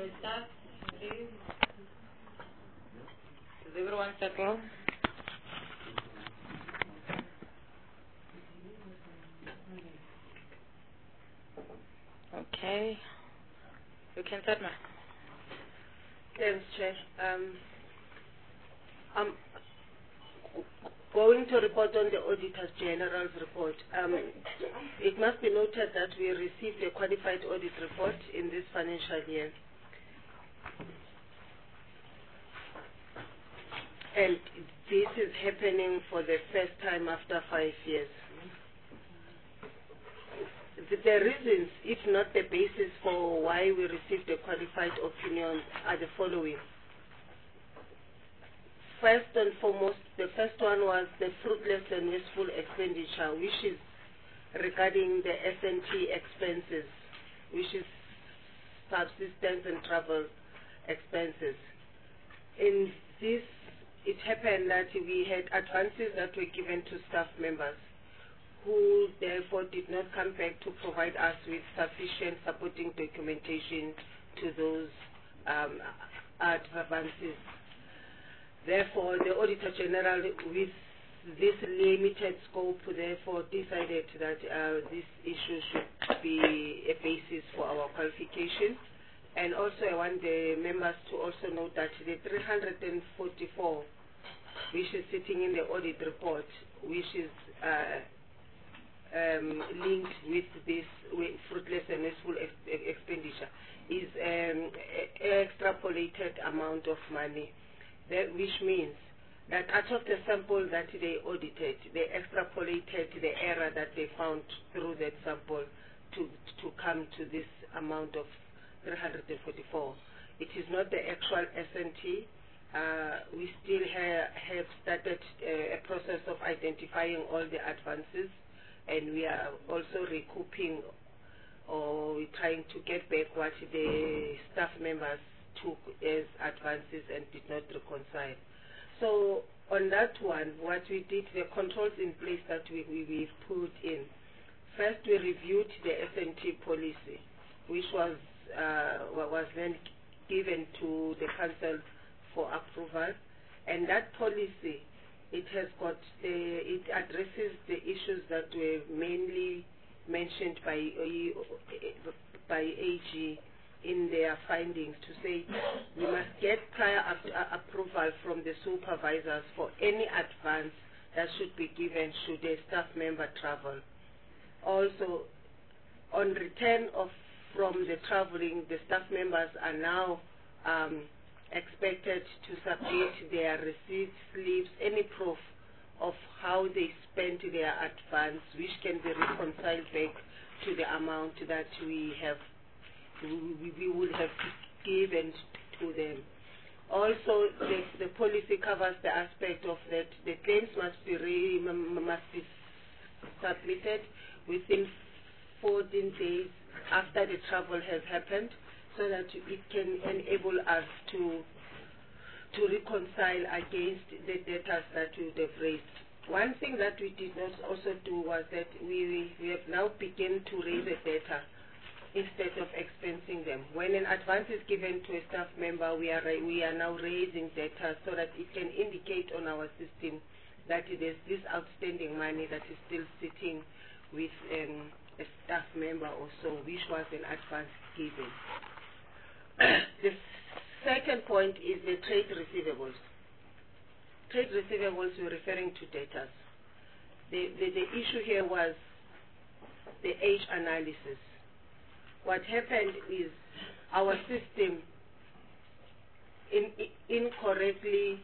we start, please? Is everyone settled? Okay. You can start now. Thanks, Chair. I'm going to report on the Auditor General's report. It must be noted that we received a qualified audit report in this financial year. And this is happening for the first time after 5 years. The reasons, if not the basis for why we received a qualified opinion, are the following. First and foremost, the first one was the fruitless and wasteful expenditure, which is regarding the S&T expenses, which is subsistence and travel expenses. In this, it happened that we had advances that were given to staff members who therefore did not come back to provide us with sufficient supporting documentation to those advances. Therefore, the Auditor General, with this limited scope, therefore decided that this issue should be a basis for our qualification. And also I want the members to also note that the 344, which is sitting in the audit report, which is linked with this fruitless and wasteful expenditure, is an extrapolated amount of money, which means that out of the sample that they audited, they extrapolated the error that they found through that sample to come to this amount of 344. It is not the actual S&T. We still have started a process of identifying all the advances, and we are also recouping or trying to get back what the staff members took as advances and did not reconcile. So on that one, what we did, the controls in place that we've put in. First, we reviewed the S&T policy, which was then given to the council for approval, and that policy, it addresses the issues that were mainly mentioned by AG in their findings, to say we must get prior approval from the supervisors for any advance that should be given should a staff member travel. Also, on return from the traveling, the staff members are now expected to submit their receipts, slips, any proof of how they spent their advance, which can be reconciled back to the amount that we would have given to them. Also, the policy covers the aspect of that the claims must be submitted within 14 days after the travel has happened, so that it can enable us to reconcile against the debtors that we would have raised. One thing that we did not also do was that we have now begun to raise a debtor instead of expensing them. When an advance is given to a staff member, we are now raising debtors so that it can indicate on our system that there's this outstanding money that is still sitting with a staff member or so, which was an advance given. The second point is the trade receivables. Trade receivables, we're referring to debtors. The issue here was the age analysis. What happened is our system incorrectly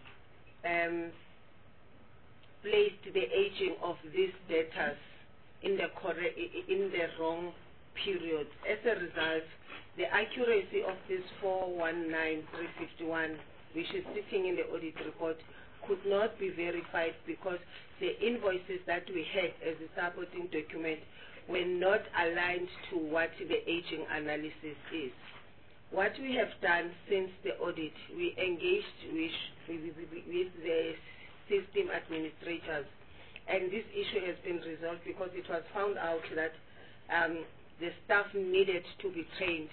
placed the aging of these debtors in the wrong period. As a result, the accuracy of this 419351, which is sitting in the audit report, could not be verified because the invoices that we had as a supporting document were not aligned to what the aging analysis is. What we have done since the audit, we engaged with the system administrators, and this issue has been resolved because it was found out that the staff needed to be trained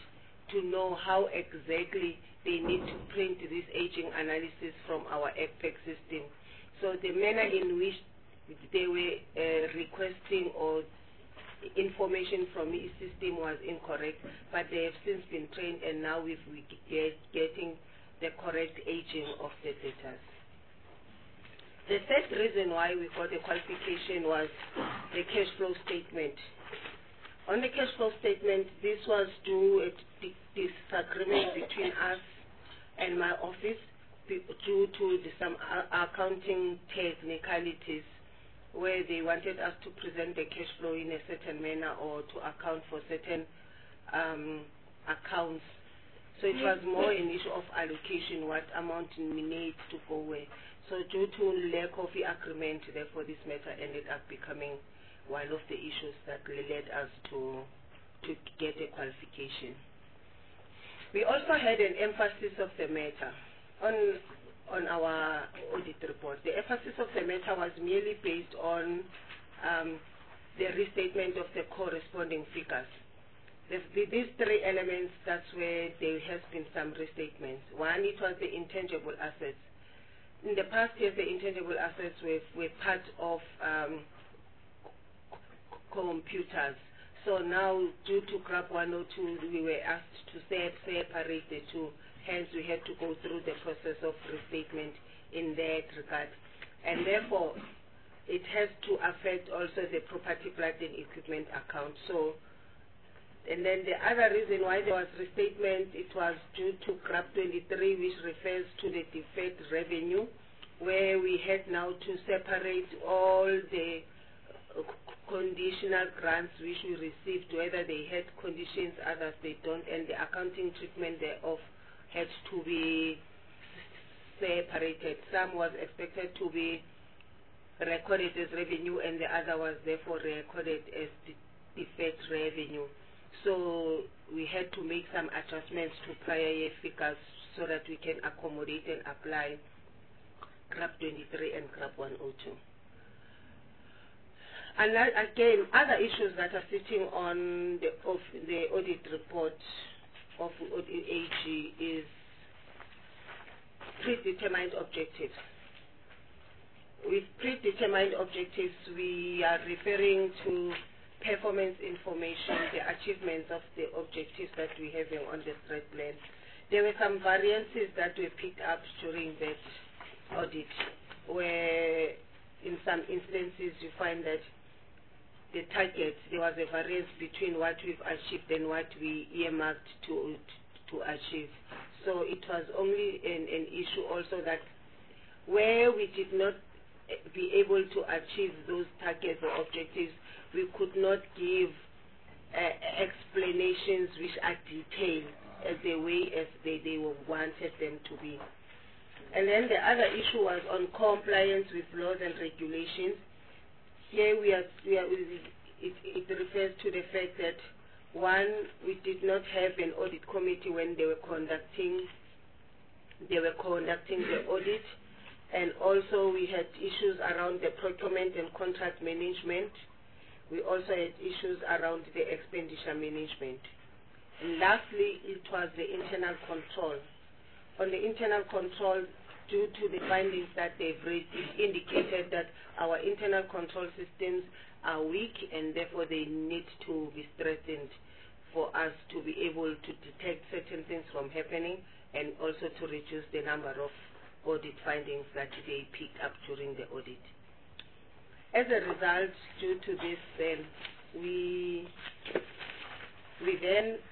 to know how exactly they need to print this aging analysis from our ECPEC system. So the manner in which they were requesting or information from the system was incorrect, but they have since been trained, and now we're getting the correct aging of the data. The third reason why we got the qualification was the cash flow statement. On the cash flow statement, this was due to disagreement between us and my office due to some accounting technicalities, where they wanted us to present the cash flow in a certain manner or to account for certain accounts. So it was more an issue of allocation, what amount needs to go where. So due to lack of the agreement, therefore this matter ended up becoming one of the issues that led us to get a qualification. We also had an emphasis of the matter on our audit report. The emphasis of the matter was merely based on the restatement of the corresponding figures. These three elements, that's where there has been some restatements. One, it was the intangible assets. In the past years, the intangible assets were part of computers. So now, due to GRAP 102, we were asked to separate the two. Hence, we had to go through the process of restatement in that regard. And therefore, it has to affect also the property, plant and equipment account. So, and then the other reason why there was restatement, it was due to GRAP 23, which refers to the deferred revenue, where we had now to separate all the conditional grants which we received, whether they had conditions, others they don't, and the accounting treatment thereof had to be separated. Some was expected to be recorded as revenue, and the other was therefore recorded as deferred revenue. So we had to make some adjustments to prior year figures so that we can accommodate and apply GRAP 23 and GRAP 102. And again, other issues that are sitting on the audit report of AG is predetermined objectives. With predetermined objectives, we are referring to performance information, the achievements of the objectives that we have on the strat plan. There were some variances that were picked up during that audit, where in some instances you find that the targets, there was a variance between what we've achieved and what we earmarked to achieve. So it was only an issue also that where we did not be able to achieve those targets or objectives, we could not give explanations which are detailed as the way as they wanted them to be. And then the other issue was on compliance with laws and regulations. Here it refers to the fact that, one, we did not have an audit committee when they were conducting the audit, and also we had issues around the procurement and contract management. We also had issues around the expenditure management. And lastly, it was the internal control. On the internal control, due to the findings that they've raised, it indicated that our internal control systems are weak, and therefore they need to be strengthened for us to be able to detect certain things from happening, and also to reduce the number of audit findings that they picked up during the audit. As a result, due to this, then we then,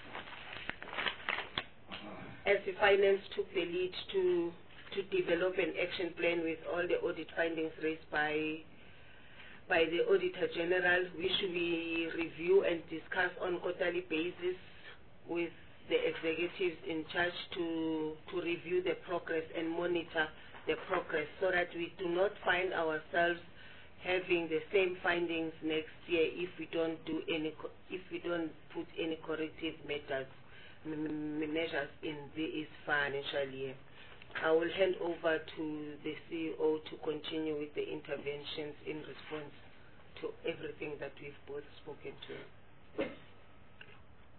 as the finance, took the lead to develop an action plan with all the audit findings raised by the Auditor General, which we review and discuss on quarterly basis with the executives in charge to review the progress and monitor the progress, so that we do not find ourselves having the same findings next year if we don't put any corrective measures in this financial year. I will hand over to the CEO to continue with the interventions in response to everything that we've both spoken to.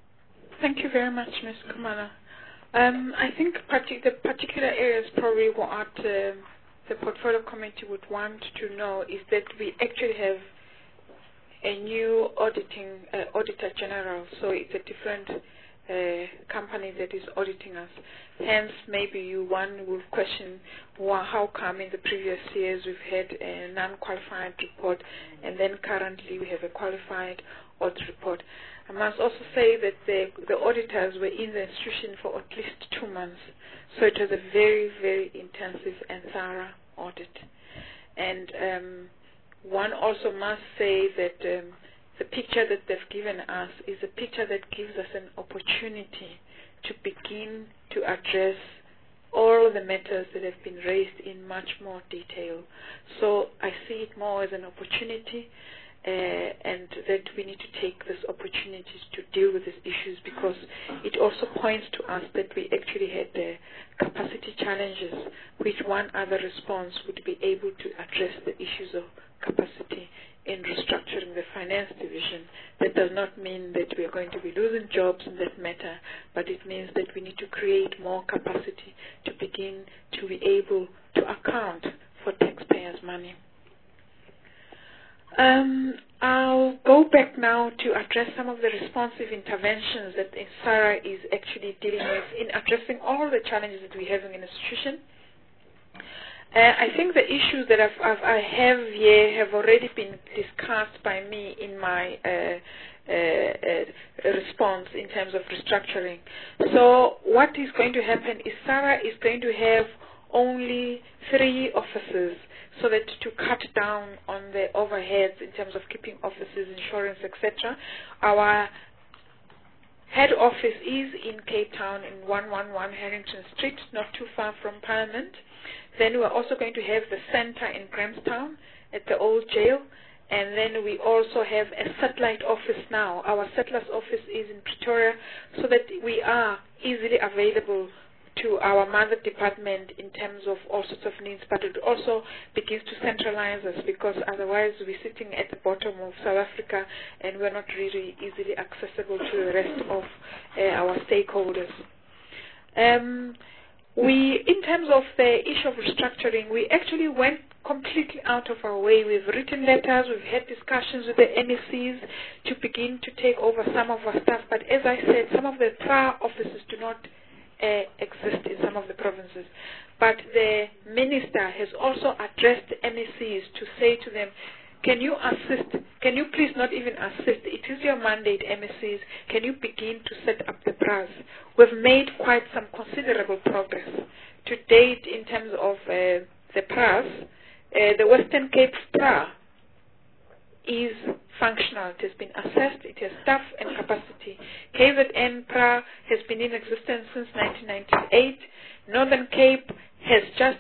Thank you very much, Ms. Kumala. I think the particular areas probably what the portfolio committee would want to know is that we actually have a new auditor general, so it's a different company that is auditing us. Hence, maybe one will question how come in the previous years we've had a non-qualified report and then currently we have a qualified audit report. I must also say that the auditors were in the institution for at least 2 months, so it was a very, very intensive and thorough audit. And one also must say that the picture that they've given us is a picture that gives us an opportunity to begin to address all the matters that have been raised in much more detail. So I see it more as an opportunity and that we need to take this opportunity to deal with these issues, because it also points to us that we actually had capacity challenges, which one other response would be able to address the issues of capacity in restructuring the finance division. That does not mean that we are going to be losing jobs in that matter, but it means that we need to create more capacity to begin to be able to account for taxpayers' money. I'll go back now to address some of the responsive interventions that SARA is actually dealing with in addressing all the challenges that we have in the institution. I think the issues that I have here have already been discussed by me in my response in terms of restructuring. So what is going to happen is SARA is going to have only 3 offices, so that to cut down on the overheads in terms of keeping offices, insurance, etc. Our head office is in Cape Town in 111 Harrington Street, not too far from Parliament. Then we're also going to have the center in Grahamstown at the old jail. And then we also have a satellite office now. Our satellite office is in Pretoria, so that we are easily available to our mother department in terms of all sorts of needs, but it also begins to centralize us, because otherwise we're sitting at the bottom of South Africa and we're not really easily accessible to the rest of our stakeholders. In terms of the issue of restructuring, we actually went completely out of our way. We've written letters, we've had discussions with the MECs to begin to take over some of our stuff, but as I said, some of the prior offices do not exist in some of the provinces. But the minister has also addressed the MECs to say to them, can you assist, can you please not even assist, it is your mandate, MECs, can you begin to set up the PRAs? We've made quite some considerable progress to date in terms of the PRAs. The Western Cape PRA is functional. It has been assessed. It has staff and capacity. KZN PRA has been in existence since 1998. Northern Cape has just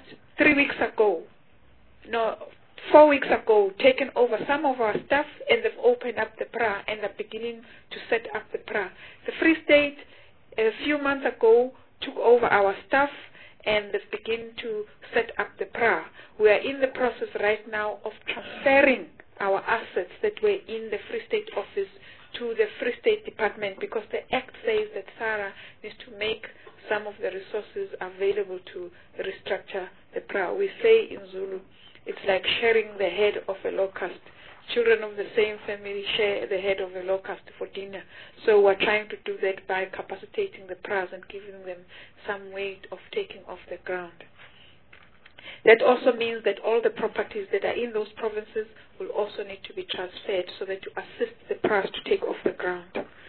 4 weeks ago taken over some of our staff, and they've opened up the PRA and are beginning to set up the PRA. The Free State a few months ago took over our staff and they've begun to set up the PRA. We are in the process right now of transferring our assets that were in the Free State office to the Free State department, because the Act says that SARA needs to make some of the resources available to restructure the PRA. We say in Zulu, it's like sharing the head of a locust. Children of the same family share the head of a locust for dinner. So we're trying to do that by capacitating the PRAs and giving them some weight of taking off the ground. That also means that all the properties that are in those provinces will also need to be transferred, so that to assist the PRAs to take off the ground.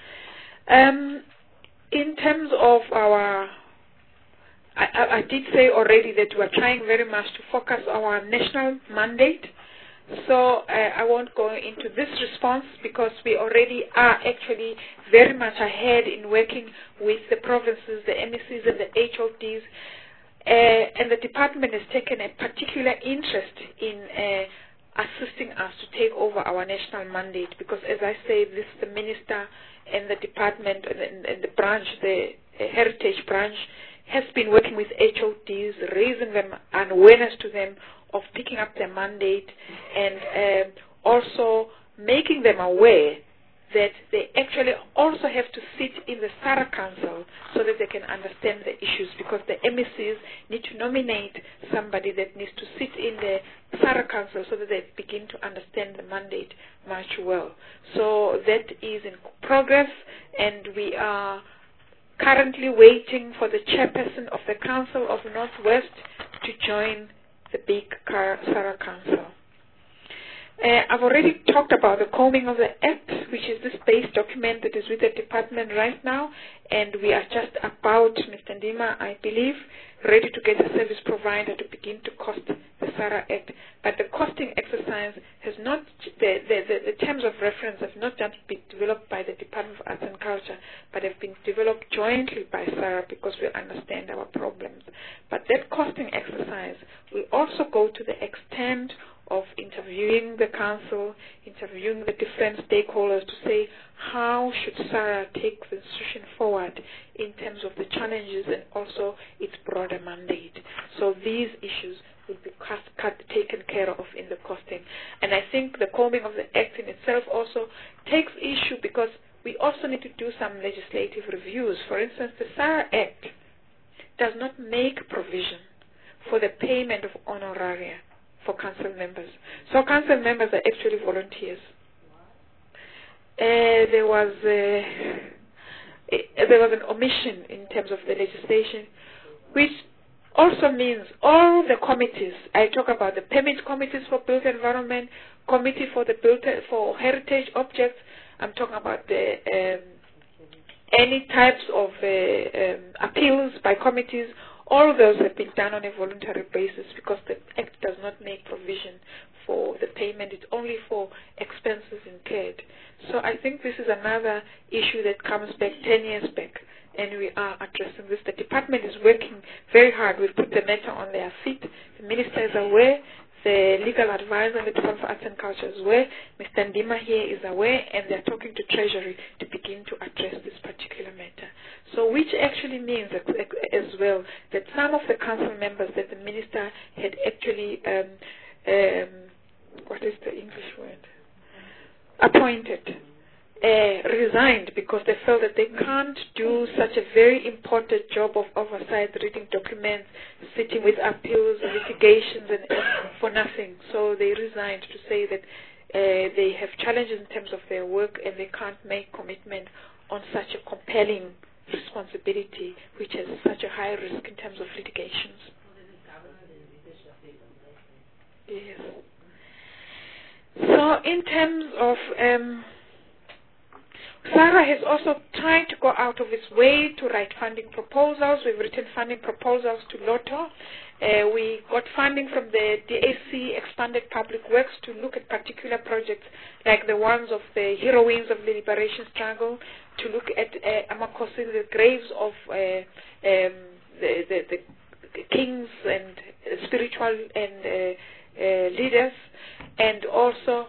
In terms of our, I did say already that we are trying very much to focus our national mandate. So I won't go into this response, because we already are actually very much ahead in working with the provinces, the MECs and the HODs. And the department has taken a particular interest in assisting us to take over our national mandate, because as I say, this the minister and the department and the branch, the heritage branch, has been working with HODs, raising them an awareness to them of picking up their mandate, and also making them aware that they actually also have to sit in the SARA Council so that they can understand the issues, because the MECs need to nominate somebody that needs to sit in the SARA Council so that they begin to understand the mandate much well. So that is in progress, and we are currently waiting for the chairperson of the Council of Northwest to join the big SARA Council. I've already talked about the combing of the Act, which is this base document that is with the department right now, and we are just about, Mr. Ndima, I believe, ready to get a service provider to begin to cost the SARA Act. But the costing exercise has not, the terms of reference have not just been developed by the Department of Arts and Culture, but have been developed jointly by SARA because we understand our problems. But that costing exercise will also go to the extent of interviewing the council, interviewing the different stakeholders to say how should SARA take the institution forward in terms of the challenges and also its broader mandate. So these issues will be taken care of in the costing. And I think the combing of the Act in itself also takes issue because we also need to do some legislative reviews. For instance, the SARA Act does not make provision for the payment of honoraria for council members. So council members are actually volunteers. There was an omission in terms of the legislation, which also means all the committees. I talk about the permit committees for built environment, committee for the for heritage objects. I'm talking about the any types of appeals by committees. All of those have been done on a voluntary basis because the Act does not make provision for the payment. It's only for expenses incurred. So I think this is another issue that comes back 10 years back, and we are addressing this. The department is working very hard. We've put the matter on their feet. The minister is aware. The legal advisor in the Department of Arts and Culture is aware. Mr. Ndima here is aware, and they're talking to Treasury to begin to address this particular matter. So which actually means as well that some of the council members that the minister had actually, what is the English word? Appointed, resigned because they felt that they can't do such a very important job of oversight, reading documents, sitting with appeals, litigations, and for nothing. So they resigned to say that they have challenges in terms of their work and they can't make commitment on such a compelling responsibility, which has such a high risk in terms of litigations. Yes. So in terms of SARA has also tried to go out of its way to write funding proposals. We've written funding proposals to LOTO. We got funding from the DAC Expanded Public Works to look at particular projects like the ones of the heroines of the liberation struggle, to look at Amakosi, the graves of the kings and spiritual and leaders, and also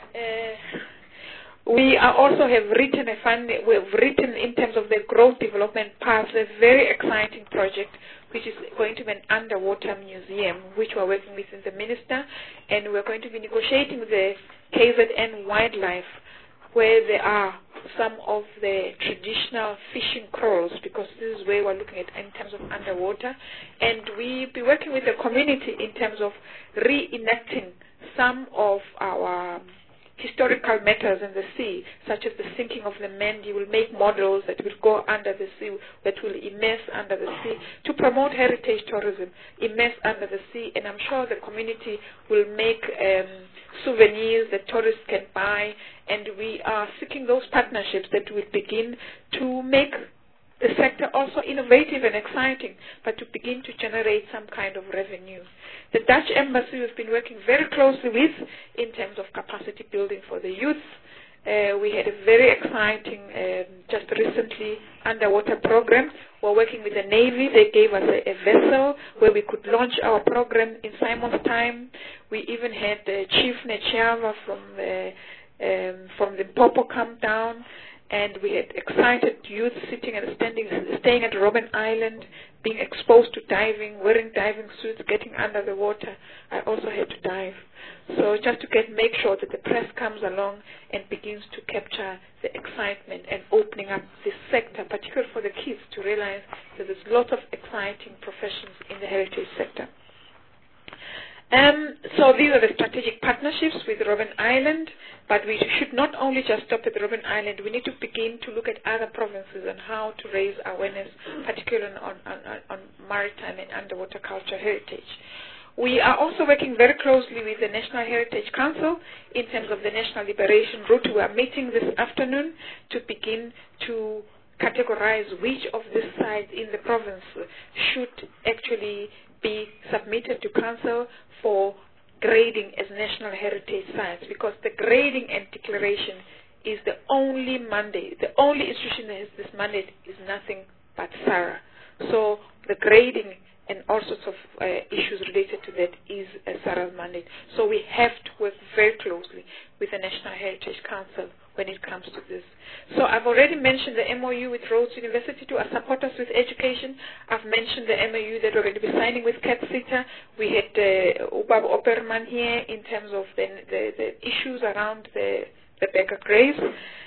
we also have written we've written in terms of the growth development path, a very exciting project which is going to be an underwater museum, which we're working with the minister, and we're going to be negotiating with the KZN Wildlife, where there are some of the traditional fishing corals, because this is where we're looking at in terms of underwater, and we'll be working with the community in terms of reenacting some of our historical matters in the sea, such as the sinking of the Mendi. Will make models that will go under the sea, that will immerse under the sea, to promote heritage tourism, immerse under the sea, and I'm sure the community will make souvenirs that tourists can buy, and we are seeking those partnerships that will begin to make the sector also innovative and exciting, but to begin to generate some kind of revenue. The Dutch Embassy we've been working very closely with in terms of capacity building for the youth. We had a very exciting, just recently, underwater program. We're working with the Navy. They gave us a vessel where we could launch our program in Simon's time. We even had Chief Nechiava from the Popo come down, and we had excited youth sitting and staying at Robben Island, being exposed to diving, wearing diving suits, getting under the water. I also had to dive. So just to make sure that the press comes along and begins to capture the excitement and opening up this sector, particularly for the kids, to realize that there's lots of exciting professions in the heritage sector. So these are the strategic partnerships with Robben Island, but we should not only just stop at Robben Island. We need to begin to look at other provinces and how to raise awareness, particularly on maritime and underwater culture heritage. We are also working very closely with the National Heritage Council in terms of the National Liberation Route. We are meeting this afternoon to begin to categorize which of these sites in the province should actually be submitted to council for grading as national heritage sites, because the grading and declaration is the only mandate. The only institution that has this mandate is nothing but SARA. So the grading and all sorts of issues related to that is a SARA's mandate. So we have to work very closely with the National Heritage Council when it comes to this. So I've already mentioned the MOU with Rhodes University to support us with education. I've mentioned the MOU that we're going to be signing with CatCita. We had Ubab Opperman here in terms of the issues around the Becker Graves.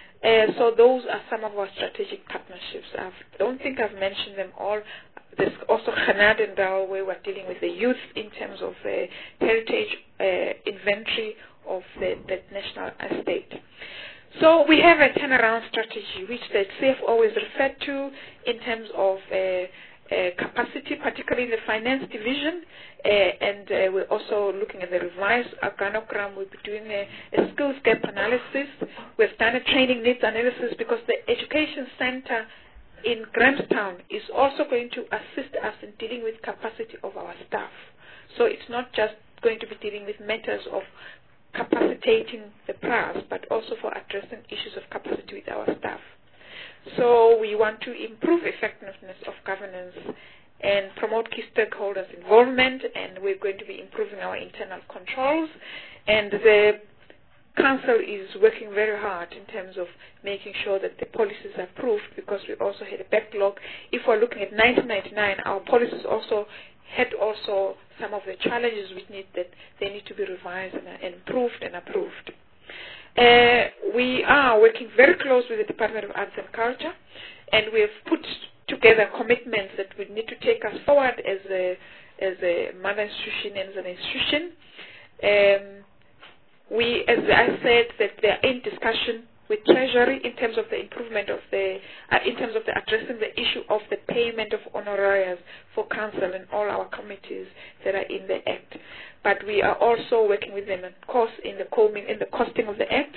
So those are some of our strategic partnerships. I don't think I've mentioned them all. There's also Hanadendal, where we're dealing with the youth in terms of heritage inventory of the national estate. So we have a turnaround strategy, which the CF always referred to in terms of capacity, particularly in the finance division, and we're also looking at the revised organogram. We'll be doing a skills gap analysis. We've done a training needs analysis, because the education center in Grahamstown is also going to assist us in dealing with capacity of our staff. So it's not just going to be dealing with matters of capacitating the PRAS, but also for addressing issues of capacity with our staff. So we want to improve effectiveness of governance and promote key stakeholders' involvement, and we're going to be improving our internal controls. And the Council is working very hard in terms of making sure that the policies are approved, because we also had a backlog. If we're looking at 1999, our policies also had some of the challenges which need to be revised and improved and approved. We are working very closely with the Department of Arts and Culture, and we have put together commitments that we need to take us forward as a mother institution and as an institution. We, as I said, that they are in discussion with Treasury in terms of the improvement of in terms of addressing the issue of the payment of honorariums for council and all our committees that are in the Act. But we are also working with them, of course, in the costing of the Act.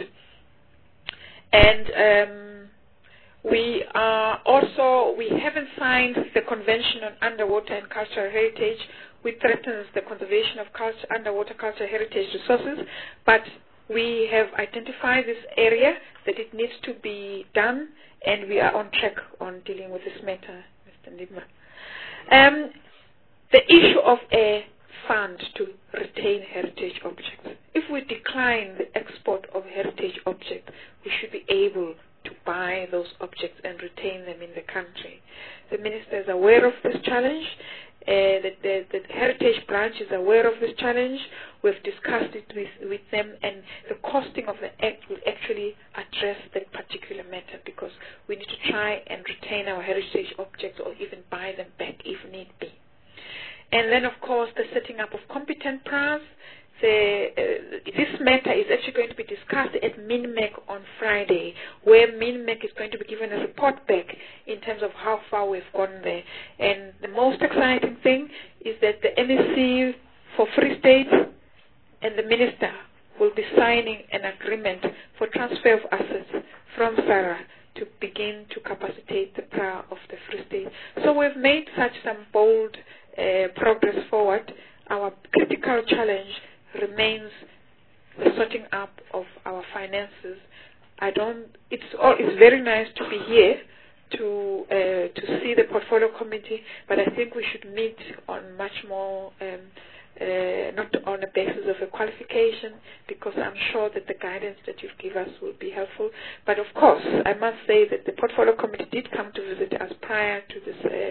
And we haven't signed the Convention on Underwater and Cultural Heritage, which threatens the conservation of underwater cultural heritage resources, but we have identified this area that it needs to be done, and we are on track on dealing with this matter, Mr. Ndigma. The issue of a fund to retain heritage objects. If we decline the export of heritage objects, we should be able to buy those objects and retain them in the country. The Minister is aware of this challenge. The Heritage Branch is aware of this challenge. We've discussed it with them, and the costing of the Act will actually address that particular matter, because we need to try and retain our heritage objects or even buy them back if need be. And then, of course, the setting up of competent PRAs. This matter is actually going to be discussed at MINMEC on Friday, where MINMEC is going to be given a report back in terms of how far we've gone there. And the most exciting thing is that the MEC for Free State and the Minister will be signing an agreement for transfer of assets from SARA to begin to capacitate the PRA of the Free State. So we've made some bold progress forward. Our critical challenge remains the sorting up of our finances. It's very nice to be here to see the portfolio committee, but I think we should meet on much more, not on the basis of a qualification, because I'm sure that the guidance that you've given us will be helpful. But of course, I must say that the portfolio committee did come to visit us prior to this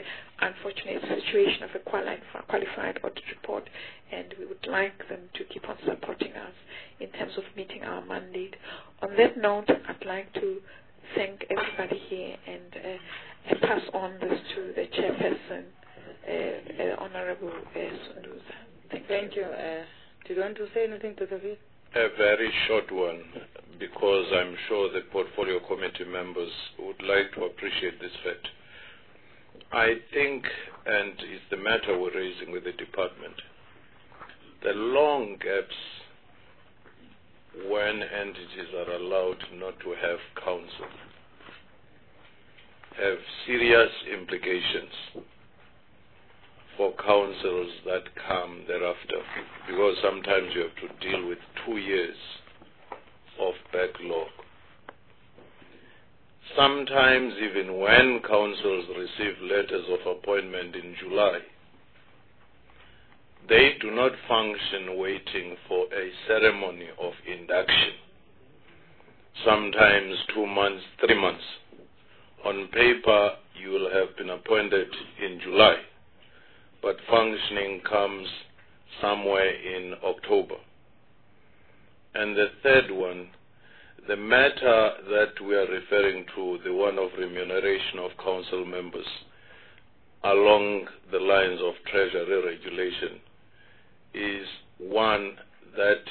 unfortunate situation of a qualified audit report, and we would like them to keep on supporting us in terms of meeting our mandate. On that note, I'd like to thank everybody here and pass on this to the chairperson, Honorable Sunduza. Thank you. Do you want to say anything, Dr. V? A very short one, because I'm sure the portfolio committee members would like to appreciate this fact. I think, and it's the matter we're raising with the department, the long gaps when entities are allowed not to have counsel have serious implications for councils that come thereafter, because sometimes you have to deal with 2 years of backlog. Sometimes even when councils receive letters of appointment in July, they do not function waiting for a ceremony of induction. Sometimes 2 months, 3 months. On paper, you will have been appointed in July, but functioning comes somewhere in October. And the third one, the matter that we are referring to, the one of remuneration of council members, along the lines of Treasury regulation, is one that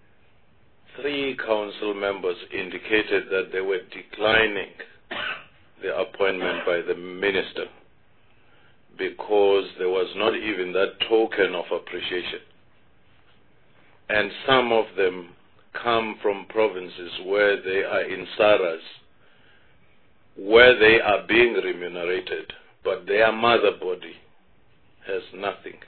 3 council members indicated that they were declining the appointment by the minister because there was not even that token of appreciation. And some of them come from provinces where they are in SARAs, where they are being remunerated, but their mother body has nothing.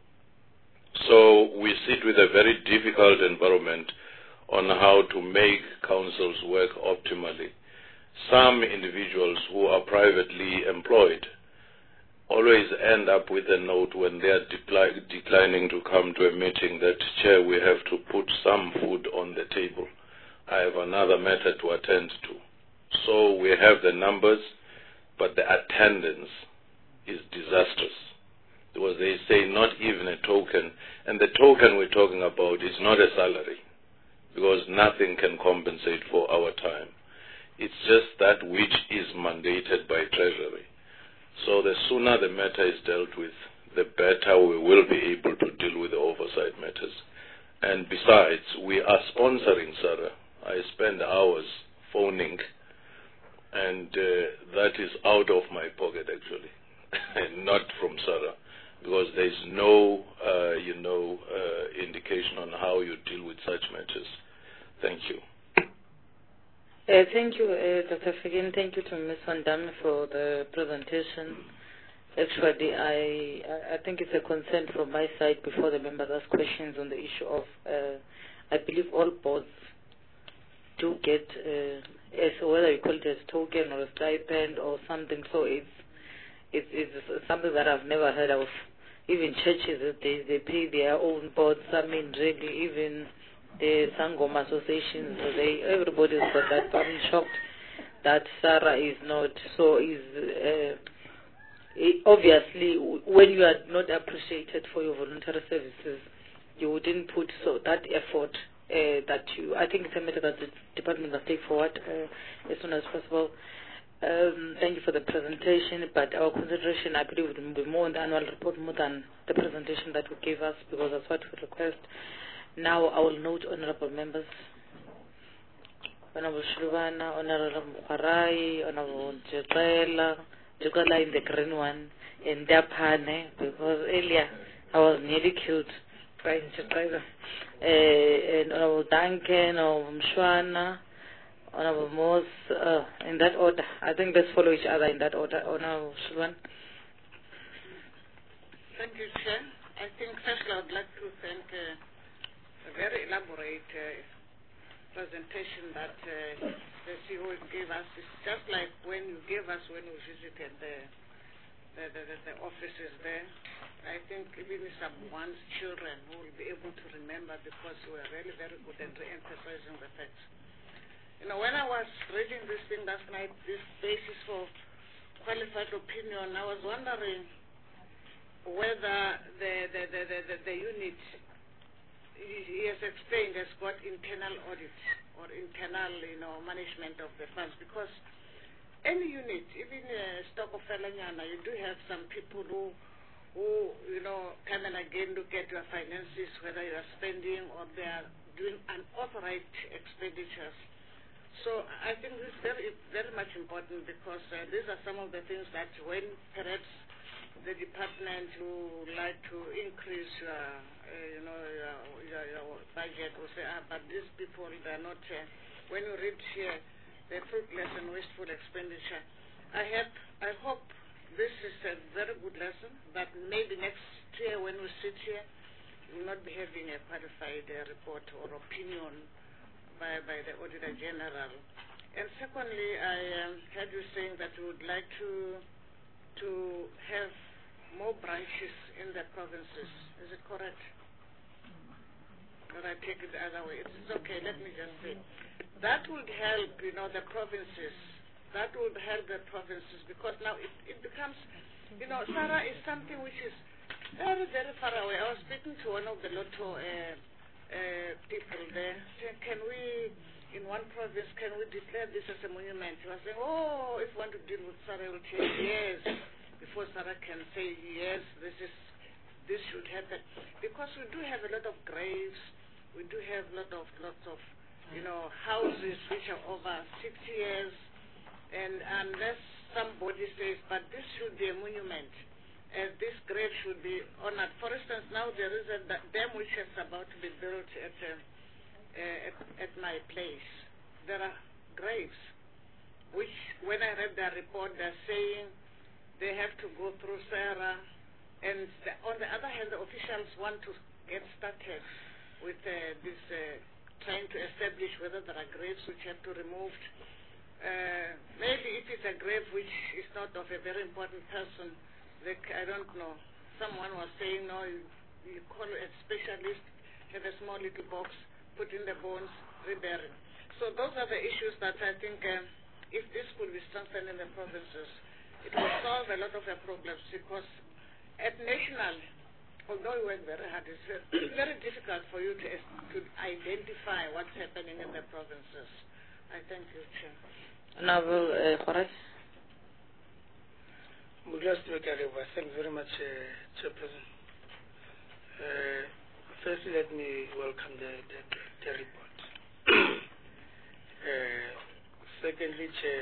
So we sit with a very difficult environment on how to make councils work optimally. Some individuals who are privately employed always end up with a note when they are declining to come to a meeting that, Chair, we have to put some food on the table. I have another matter to attend to. So we have the numbers, but the attendance is disastrous. Because they say not even a token, and the token we're talking about is not a salary, because nothing can compensate for our time. It's just that which is mandated by Treasury. So the sooner the matter is dealt with, the better we will be able to deal with the oversight matters. And besides, we are sponsoring SARA. I spend hours phoning, and that is out of my pocket actually, and not from SARA, because there is no, indication on how you deal with such matters. Thank you. Thank you, Dr. Fagin. Thank you to Ms. Van Damme for the presentation. Actually, I think it's a concern from my side before the members ask questions on the issue of, I believe all boards do get, whether you call it a token or a stipend or something, so it's something that I've never heard of. Even churches, they pay their own boards, some indirectly, even the Sangoma associations, everybody's got that. So I'm shocked that SARA is not. So obviously, when you are not appreciated for your voluntary services, you wouldn't put that effort that you. I think it's a matter that the department must take forward as soon as possible. Thank you for the presentation, but our consideration, I believe, would be more on the annual report more than the presentation that you gave us, because that's what we request. Now I will note honorable members, Honorable Shrivana, Honorable Mukharai, Honorable Jekela in the green one, and Dapane, because earlier I was nearly killed by Jekela, and Honorable Duncan, Honorable Mshwana, Honorable Moss, in that order. I think let's follow each other in that order. Honorable Shrivana. Thank you, Chair. I think firstly I would like to thank a very elaborate presentation that the CEO gave us. It's just like when you gave us when we visited the offices there. I think even someone's children who will be able to remember, because we were really very good at re-emphasizing the facts. You know, when I was reading this thing last night, this basis for qualified opinion, I was wondering whether the unit, he has explained, has got internal audit or internal, management of the funds, because any unit, even Stokofela-Nyana, you do have some people who come and again look at your finances, whether you are spending or they are doing unauthorized expenditures. So I think this is very, very much important, because these are some of the things that when perhaps the department would like to increase your budget, will say, but these people, they are not, when you read here, the fruitless and wasteful expenditure. I hope this is a very good lesson, but maybe next year when we sit here, we will not be having a qualified report or opinion by the Auditor General. And secondly, I heard you saying that you would like to have more branches in the provinces. Is it correct? Or I take it the other way? It's okay, let me just say. That would help, the provinces. That would help the provinces, because now it becomes, SARA is something which is very, very far away. I was speaking to one of the Lotto people there, saying, can we, in one province, can we declare this as a monument? He was saying, if we want to deal with SARA, it will take years before SARA can say, yes, this should happen. Because we do have a lot of graves, we do have lots of houses which are over 60 years, and unless somebody says, but this should be a monument, this grave should be honored. For instance, now there is a dam which is about to be built at my place. There are graves, which when I read their report, they're saying they have to go through SARA, and on the other hand, the officials want to get started with this trying to establish whether there are graves which have to be removed. Maybe if it's a grave which is not of a very important person, like, I don't know. Someone was saying, no, you call a specialist, have a small little box, put in the bones, rebury. So those are the issues that I think if this could be strengthened in the provinces, it will solve a lot of the problems, because at national, although we work very hard, it's very difficult for you to identify what's happening in the provinces. I thank you, Chair. Honorable Horace. Thank you very much, Chairperson. Firstly, let me welcome the report. Secondly, Chair,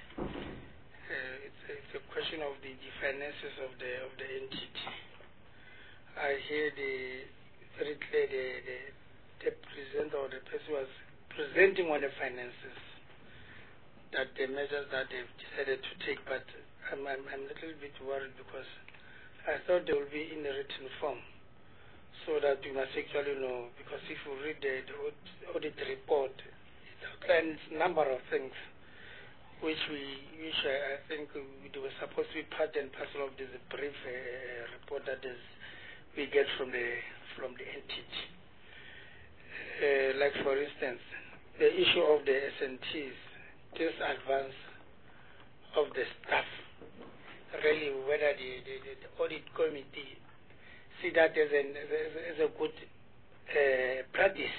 it's a question of the finances of the entity. I hear very clear the presenter or the person was presenting on the finances, that the measures that they've decided to take, but I'm a little bit worried, because I thought they will be in a written form, so that we must actually know, because if you read the audit report, it outlines a number of things which I think they were supposed to be part and parcel of this brief report that we get from the entity. Like for instance, the issue of the SNTs, this advance of the staff, really whether the audit committee see that as a good practice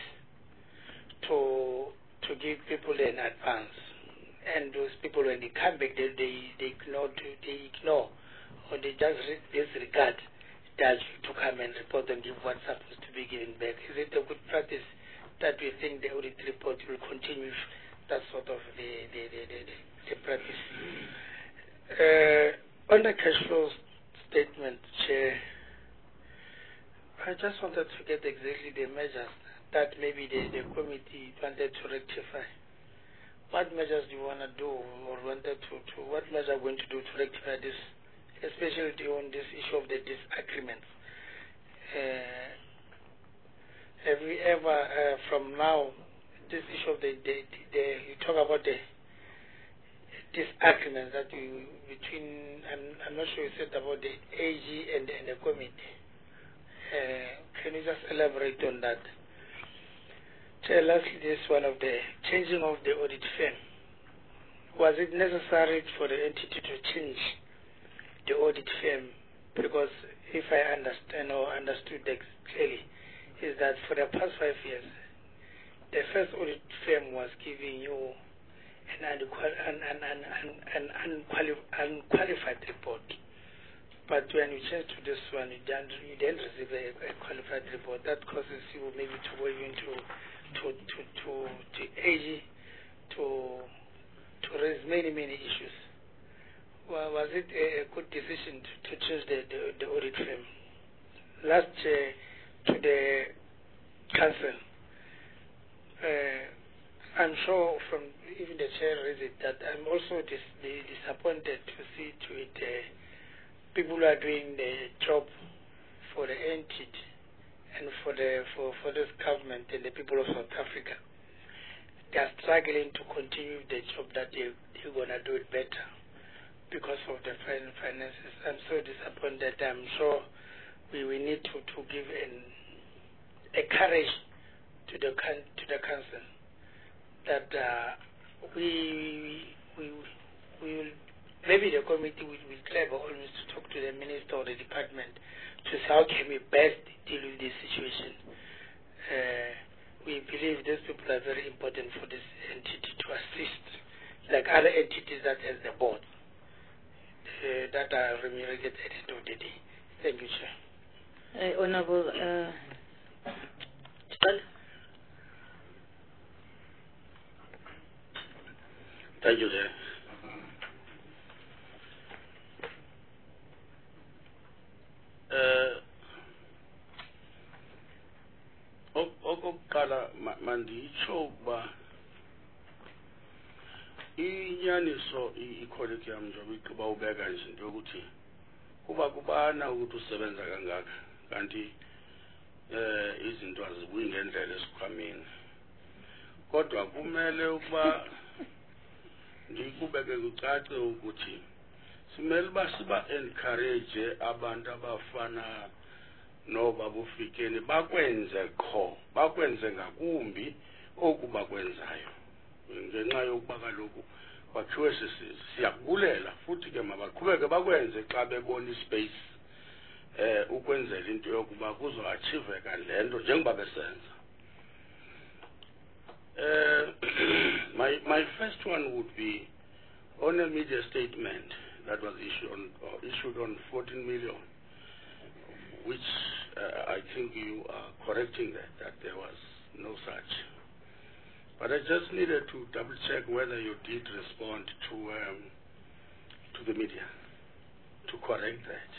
to give people an advance, and those people when they come back they ignore or they just disregard that to come and report and give what's supposed to be given back. Is it a good practice that we think the audit report will continue that sort of the practice? On the cash flow statement, Chair, I just wanted to get exactly the measures that maybe the committee wanted to rectify. What measures do you want to do, or what measures are you going to do to rectify this, especially on this issue of the disagreements? Have we ever, from now, this issue of you talk about the disagreement that between, I'm not sure you said about the AG and the committee. Can you just elaborate on that? Lastly, this one of the changing of the audit firm. Was it necessary for the entity to change the audit firm Because if I understand or understood clearly, is that for the past 5 years, the first audit firm was giving you an unqualified report. But when you change to this one, you didn't receive a qualified report. That causes you maybe to go into AG to raise many issues. Well, was it a good decision to choose the audit firm? Last to the council, I'm sure from even the chair raised it that I'm also disappointed to see to it people who are doing the job for the entity and for this government and the people of South Africa. They are struggling to continue the job that they're going to do it better because of the finances. I'm so disappointed. I'm sure we need to give a courage to the council that we will, maybe the committee will try always to talk to the minister or the department to see how can we best deal with this situation. We believe these people are very important for this entity to assist, like other entities that has the board that are remunerated at the end of the day. Thank you, Chair. Honorable Thank you, Chair. Okokuqala manditsho ukuba inyaniso i-curriculum njengoba igqiba ubeka nje into yokuthi kuba kubana ukuthi usebenza kangaka kanti izinto azibuyi ngendlela esikhwameni kodwa kumele ukuba ndikubeke kucace ukuthi simele uba siba-encourage abantu abafana noba bufikeni bakwenze qho bakwenze ngakumbi oku bakwenzayo ngenxa yokuba kaloku kwakhiwe siyakubulela futhi ke mabaqhubeke bakwenze xa bebona ispace ukwenzela into yokuba kuzoachiveka le nto njengoba besenza. My first one would be on a media statement that was issued on 14 million, which I think you are correcting that there was no such. But I just needed to double check whether you did respond to the media to correct that.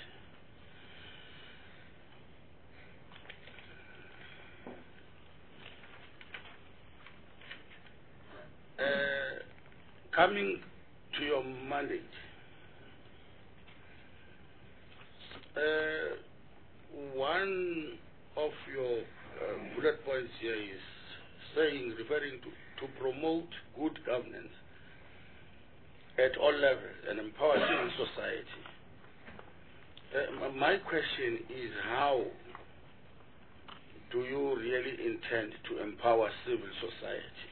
Coming to your mandate, one of your bullet points here is referring to promote good governance at all levels and empower civil society. My question is, how do you really intend to empower civil society?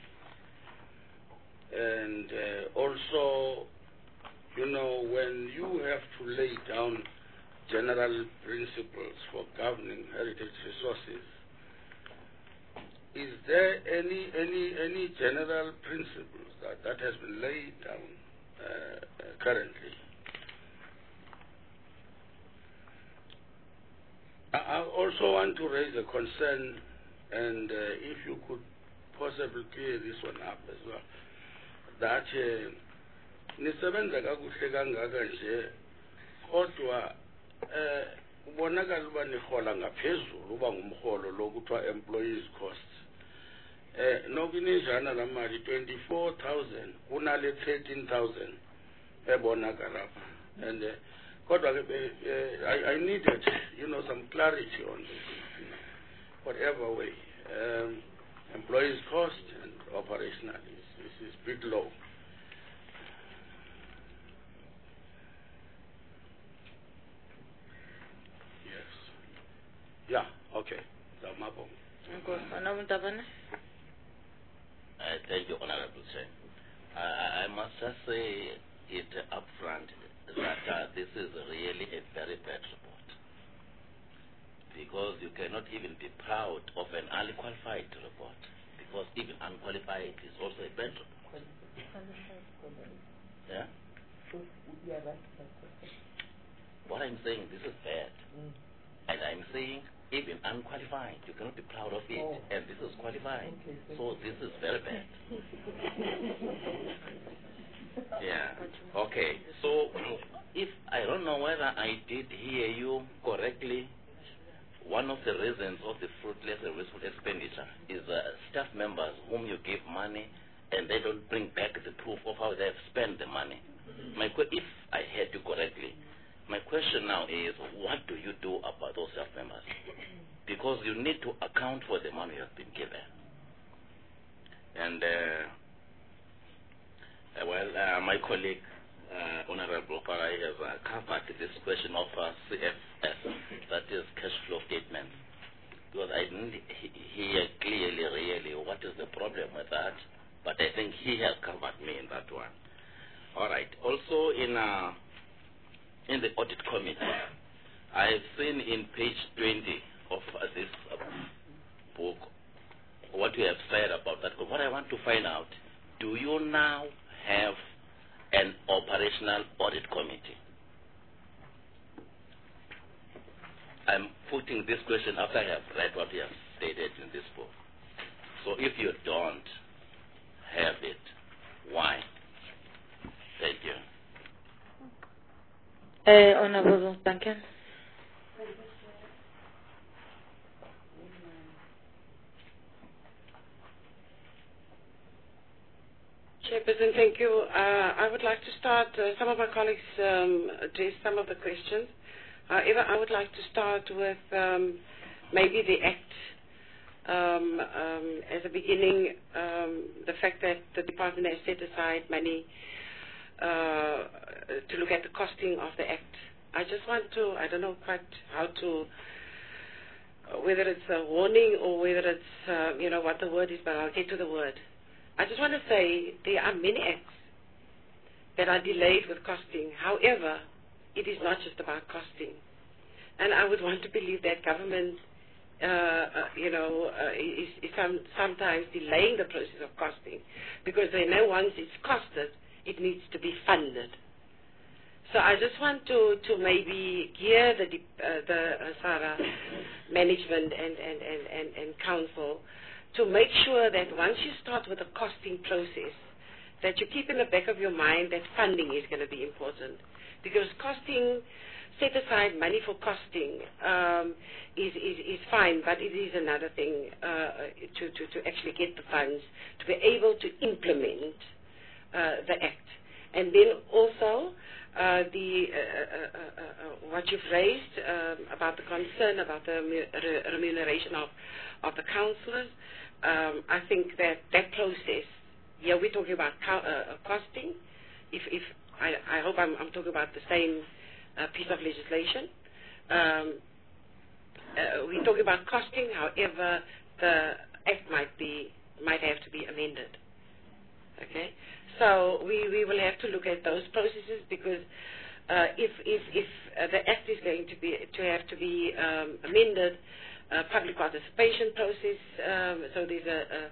And also, when you have to lay down general principles for governing heritage resources, is there any general principles that has been laid down currently? I also want to raise a concern, and if you could possibly clear this one up as well, that nisebenza kakuhle kangaka nje kodwa ubonakala uba nihola ngaphezulu uba ngumholo lo kuthiwa employees costs nokuninjana la mali 24,000 kunale 13,000 ebonakala lapha and kodwa I needed some clarity on this whatever way employees cost and operational is a bit low. Yes. Yeah, okay. Thank you, Honorable Chair. I must just say it up front that this is really a very bad report. you cannot even be proud of an unqualified report, because even unqualified is also a bad report. Yeah? What I'm saying, this is bad. And I'm saying, even unqualified, you cannot be proud of it. And this is qualified. So this is very bad. Yeah. Okay. So if I don't know whether I did hear you correctly, one of the reasons of the fruitless and wasteful expenditure is staff members whom you give money and they don't bring back the proof of how they have spent the money. If I heard you correctly, my question now is, what do you do about those staff members? Because you need to account for the money you have been given. And my colleague, Honorable Farai, has covered this question of CFS, that is cash flow statement. Because I didn't hear clearly, really, what is the problem with that. But I think he has covered me in that one. All right. Also, in the audit committee, I've seen in page 20 of this book what you have said about that. But what I want to find out, do you now have an operational audit committee? I'm putting this question after I have read what you have stated in this book. So if you don't have it, why? Thank you. Honorable Duncan. Chairperson, thank you. I would like to start, some of my colleagues addressed some of the questions. However, I would like to start with maybe the Act. As a beginning, the fact that the department has set aside money to look at the costing of the Act. I just want to, I don't know quite how to, whether it's a warning or whether it's, what the word is, but I'll get to the word. I just want to say there are many acts that are delayed with costing. However, it is not just about costing. And I would want to believe that government, is sometimes delaying the process of costing because they know once it's costed, it needs to be funded. So I just want to maybe gear the SARA management and council to make sure that once you start with the costing process, that you keep in the back of your mind that funding is going to be important. Because costing, set aside money for costing is fine, but it is another thing to actually get the funds to be able to implement the Act. And then also what you've raised about the concern about the remuneration of the councillors. I think that process, we're talking about costing. If I hope I'm talking about the same piece of legislation. We're talking about costing. However, the Act might have to be amended. Okay, so we will have to look at those processes because if the Act is going to have to be amended. Public participation process, so there's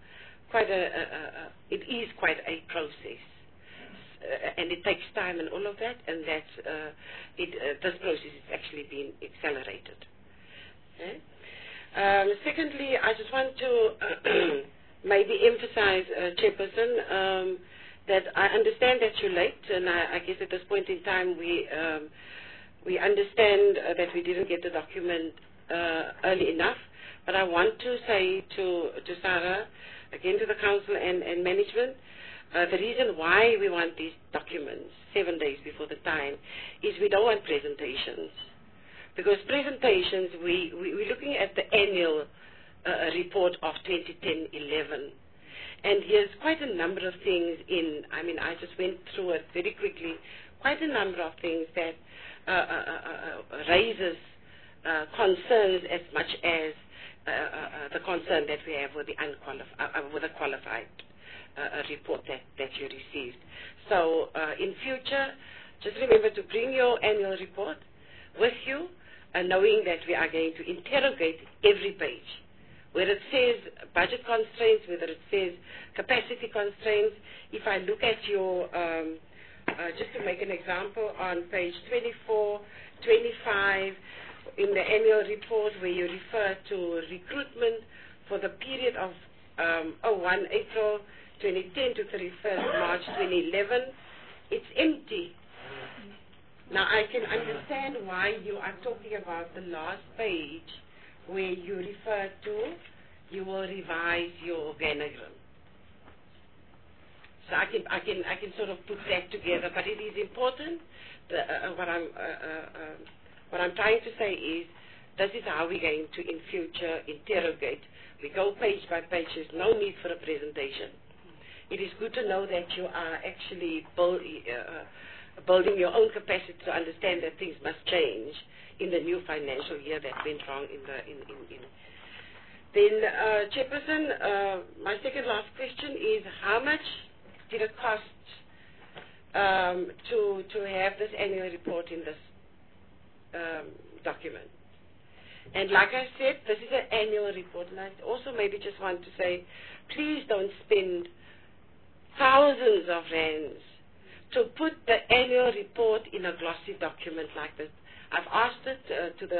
it is quite a process, and it takes time and all of that, and this process is actually being accelerated. Okay? Secondly, I just want to maybe emphasize, Chairperson, that I understand that you're late, and I guess at this point in time we understand that we didn't get the document early enough, but I want to say to Sarah, again to the council and management, the reason why we want these documents 7 days before the time is we don't want presentations. Because presentations, we're looking at the annual report of 2010-11. And here's quite a number of things I just went through it very quickly, quite a number of things that raises concerns as much as the concern that we have with the qualified report that you received. So in future, just remember to bring your annual report with you knowing that we are going to interrogate every page. Whether it says budget constraints, whether it says capacity constraints. If I look at your, just to make an example, on page 24, 25, in the annual report where you refer to recruitment for the period of 1 April 2010 to 31st March 2011, it's empty. Now I can understand why you are talking about the last page where you refer to you will revise your organogram. So I can sort of put that together, but it is important. What I'm trying to say is this is how we're going to in future interrogate. We go page by page. There's no need for a presentation. It is good to know that you are actually building your own capacity to understand that things must change in the new financial year that went wrong in. Then, Chairperson, my second last question is how much did it cost to have this annual report in this document? And like I said, this is an annual report, and I also maybe just want to say, please don't spend thousands of rands to put the annual report in a glossy document like this. I've asked it to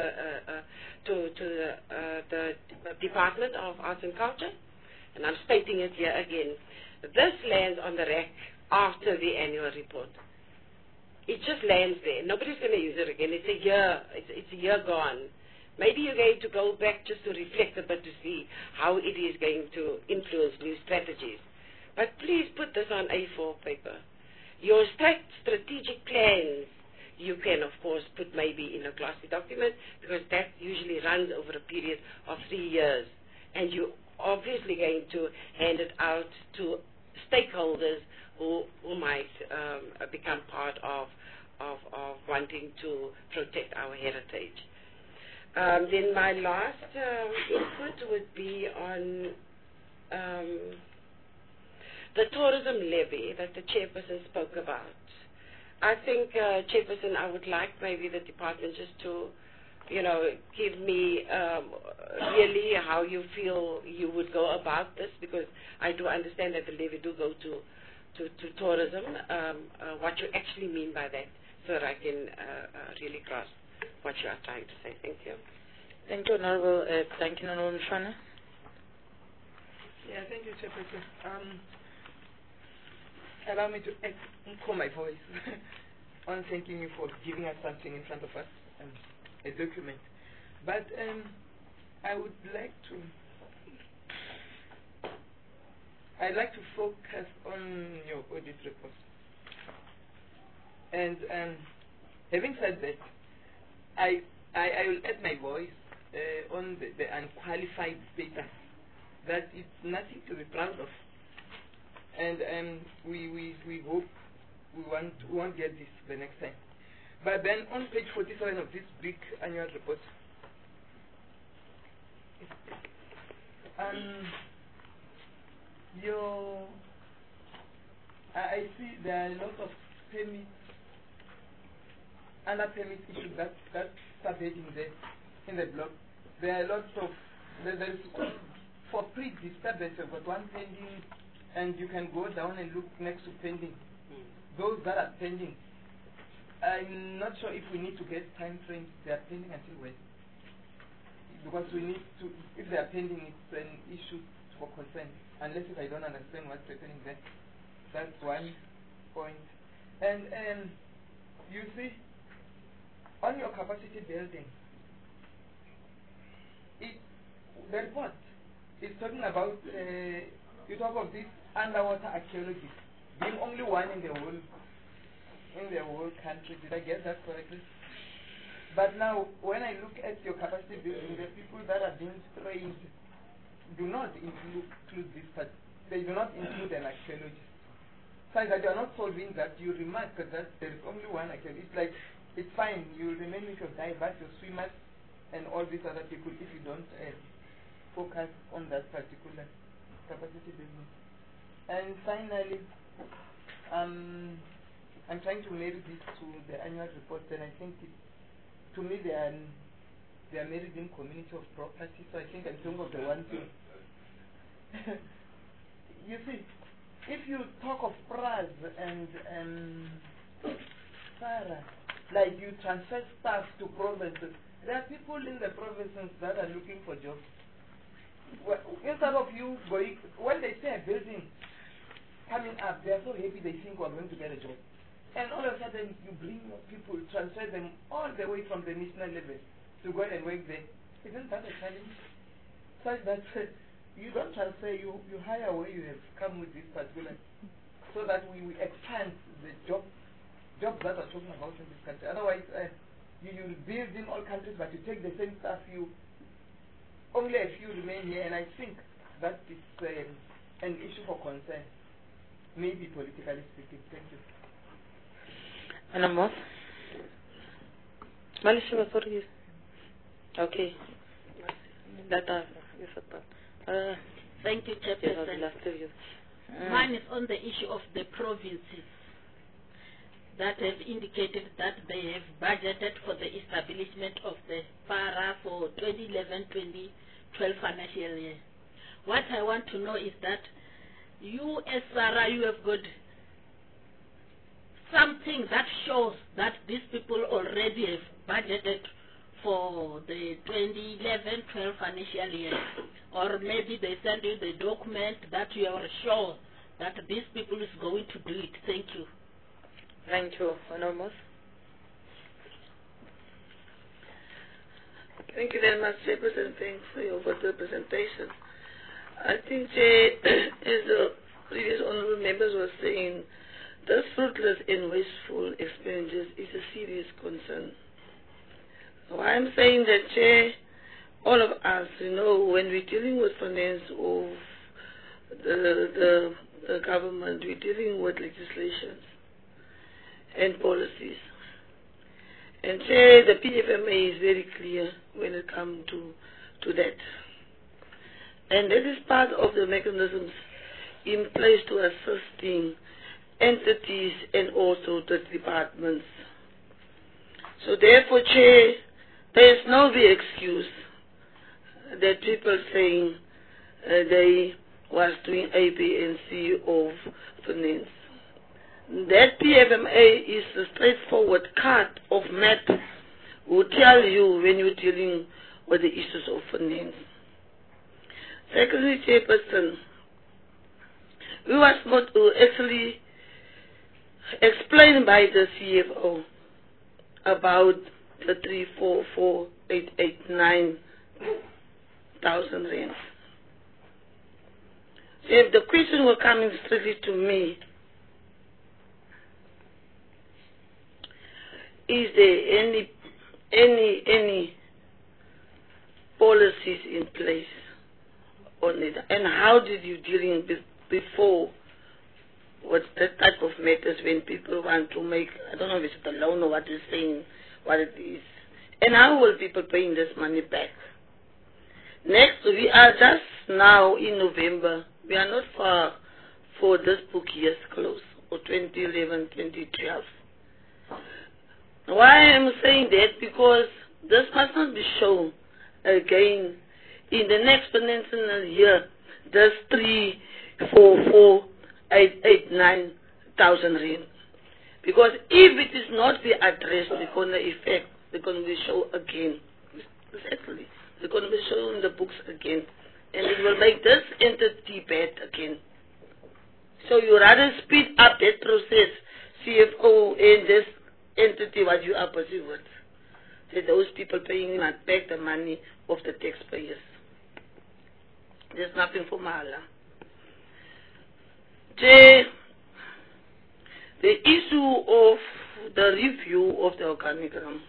the Department of Arts and Culture, and I'm stating it here again. This lands on the rack after the annual report. It just lands there. Nobody's going to use it again. It's a year. It's a year gone. Maybe you're going to go back just to reflect a bit to see how it is going to influence new strategies. But please put this on A4 paper. Your strategic plans, you can, of course, put maybe in a glossy document because that usually runs over a period of 3 years. And you're obviously going to hand it out to stakeholders who might become part of wanting to protect our heritage. Then my last input would be on the tourism levy that the chairperson spoke about. I think, Chairperson, I would like maybe the department just to, give me really how you feel you would go about this, because I do understand that the levy do go to tourism, what you actually mean by that, so that I can really grasp what you are trying to say. Thank you. Thank you, Honorable. Thank you, Honorable Mshwana. Yeah, thank you, Chairperson. Allow me to echo my voice on thanking you for giving us something in front of us, a document. But I'd like to focus on your audit report. And having said that, I will add my voice on the unqualified status, that it's nothing to be proud of. And we hope we won't get this the next time. But then on page 47 of this big annual report, I see there are a lot of permits, under permit issues that subheading there in the blog. There are lots of, there's for pre-disturbance, you've got one pending, and you can go down and look next to pending. Those that are pending, I'm not sure if we need to get time frames. They are pending until when? Because we need to, if they are pending, it's an issue for consent, unless if I don't understand what's happening there. That's one point. And you see, on your capacity building, the report is talking about, you talk of this underwater archaeology being only one in the whole country. Did I get that correctly? But now, when I look at your capacity building, the people that are being trained do not include this part. They do not include an archaeologist. So that you are not solving that, you remark that there is only one archaeologist. It's like, it's fine, you remain with your divers, your swimmers, and all these other people if you don't focus on that particular capacity building. And finally, I'm trying to marry this to the annual report, and I think to me they are they are married in community of property, so I think I'm talking of the one thing. You see, if you talk of Praz and Sarah, like you transfer staff to provinces, there are people in the provinces that are looking for jobs. Well, instead of you going, when they see a building coming up, they are so happy they think we're going to get a job. And all of a sudden, you bring your people, transfer them all the way from the national level to go and work there. Isn't that a challenge? Such that you don't transfer, you hire where you have come with this particular, so that we expand the jobs that are talking about in this country. Otherwise, you build in all countries, but you take the same stuff, only a few remain here, and I think that is an issue for concern, maybe politically speaking. Thank you. Anamos? Malaysia, sorry. Okay. Thank you, Chairperson. Mine is on the issue of the provinces that have indicated that they have budgeted for the establishment of the FARA for 2011-2012 financial year. What I want to know is that you as FARA, you have got something that shows that these people already have budgeted for the 2011-12 financial year, or maybe they send you the document that you are sure that these people is going to do it. Thank you. Thank you. Anonymous? Thank you very much, Chairperson. Thanks for your further presentation. I think, as the previous honorable members were saying, the fruitless and wasteful expenditures is a serious concern. So I'm saying that, Chair, all of us, when we're dealing with finance of the government, we're dealing with legislations and policies. And, Chair, the PFMA is very clear when it comes to that. And that is part of the mechanisms in place to assisting entities and also the departments. So therefore, Chair, there is no excuse that people saying they was doing A, B, and C of finance. That PFMA is a straightforward card of map will tell you when you're dealing with the issues of finance. Secondly, Chairperson, we was not actually explained by the CFO about the 344,889,000 rands. So if the question were coming strictly to me, is there any policies in place on it, and how did you dealing before with that type of matters when people want to make, I don't know if it's a loan or what you're saying, what it is, and how will people paying this money back? Next, we are just now in November. We are not far for this book year's close, or 2011-2012. Why I'm saying that? Because this must not be shown again in the next financial year, this 344,889,000 rand. Because if it is not be addressed, they're going to affect, they're going to be shown again. Exactly. They're going to be shown in the books again. And it will make this entity bad again. So you rather speed up that process, CFO, and this entity what you are busy with. That those people paying back the money of the taxpayers. There's nothing for Mahala. The issue of the review of the organigram.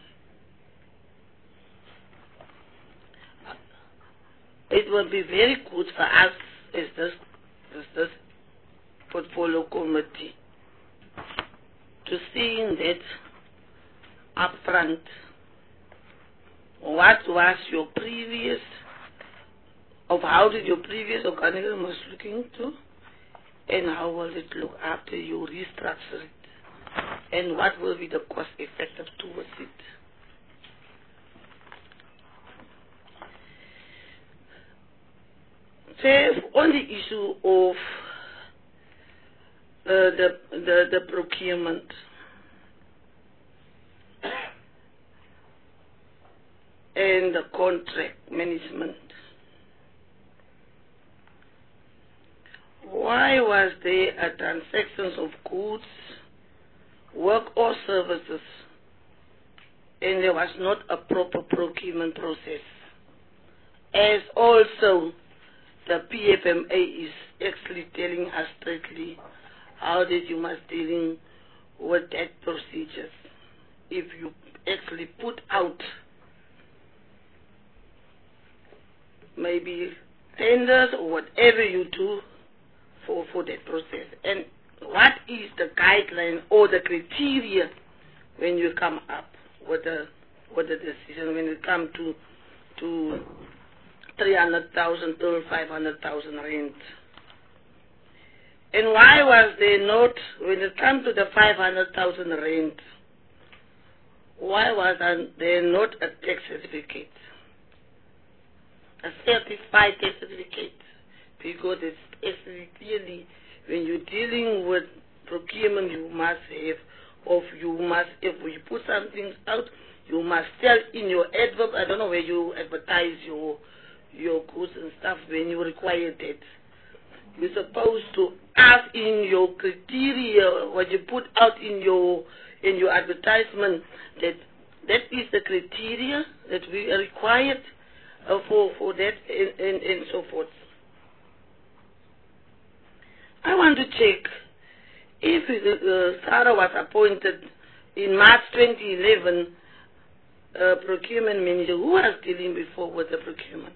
It will be very good for us as this portfolio committee to see that upfront what was your previous, of how did your previous organigram was looking to, and how will it look after you restructure it, and what will be the cost effective towards it. On the issue of the procurement, and the contract management, why was there a transactions of goods, work or services, and there was not a proper procurement process? As also the PFMA is actually telling us strictly how that you must dealing with that procedures. If you actually put out maybe tenders or whatever you do for that process, and what is the guideline or the criteria when you come up with the decision, when it comes to 300,000 to 500,000 rand? And why was there not, when it comes to the 500,000 rand, why was there not a tax certificate, a certified tax certificate? Because it's actually clearly, when you're dealing with procurement, you must have, if you put something out, you must tell in your advert, I don't know where you advertise your goods and stuff, when you require that. You're supposed to ask in your criteria, what you put out in your advertisement, that is the criteria that we are required for that and so forth. I want to check if Sarah was appointed in March 2011 procurement manager. Who was dealing before with the procurement?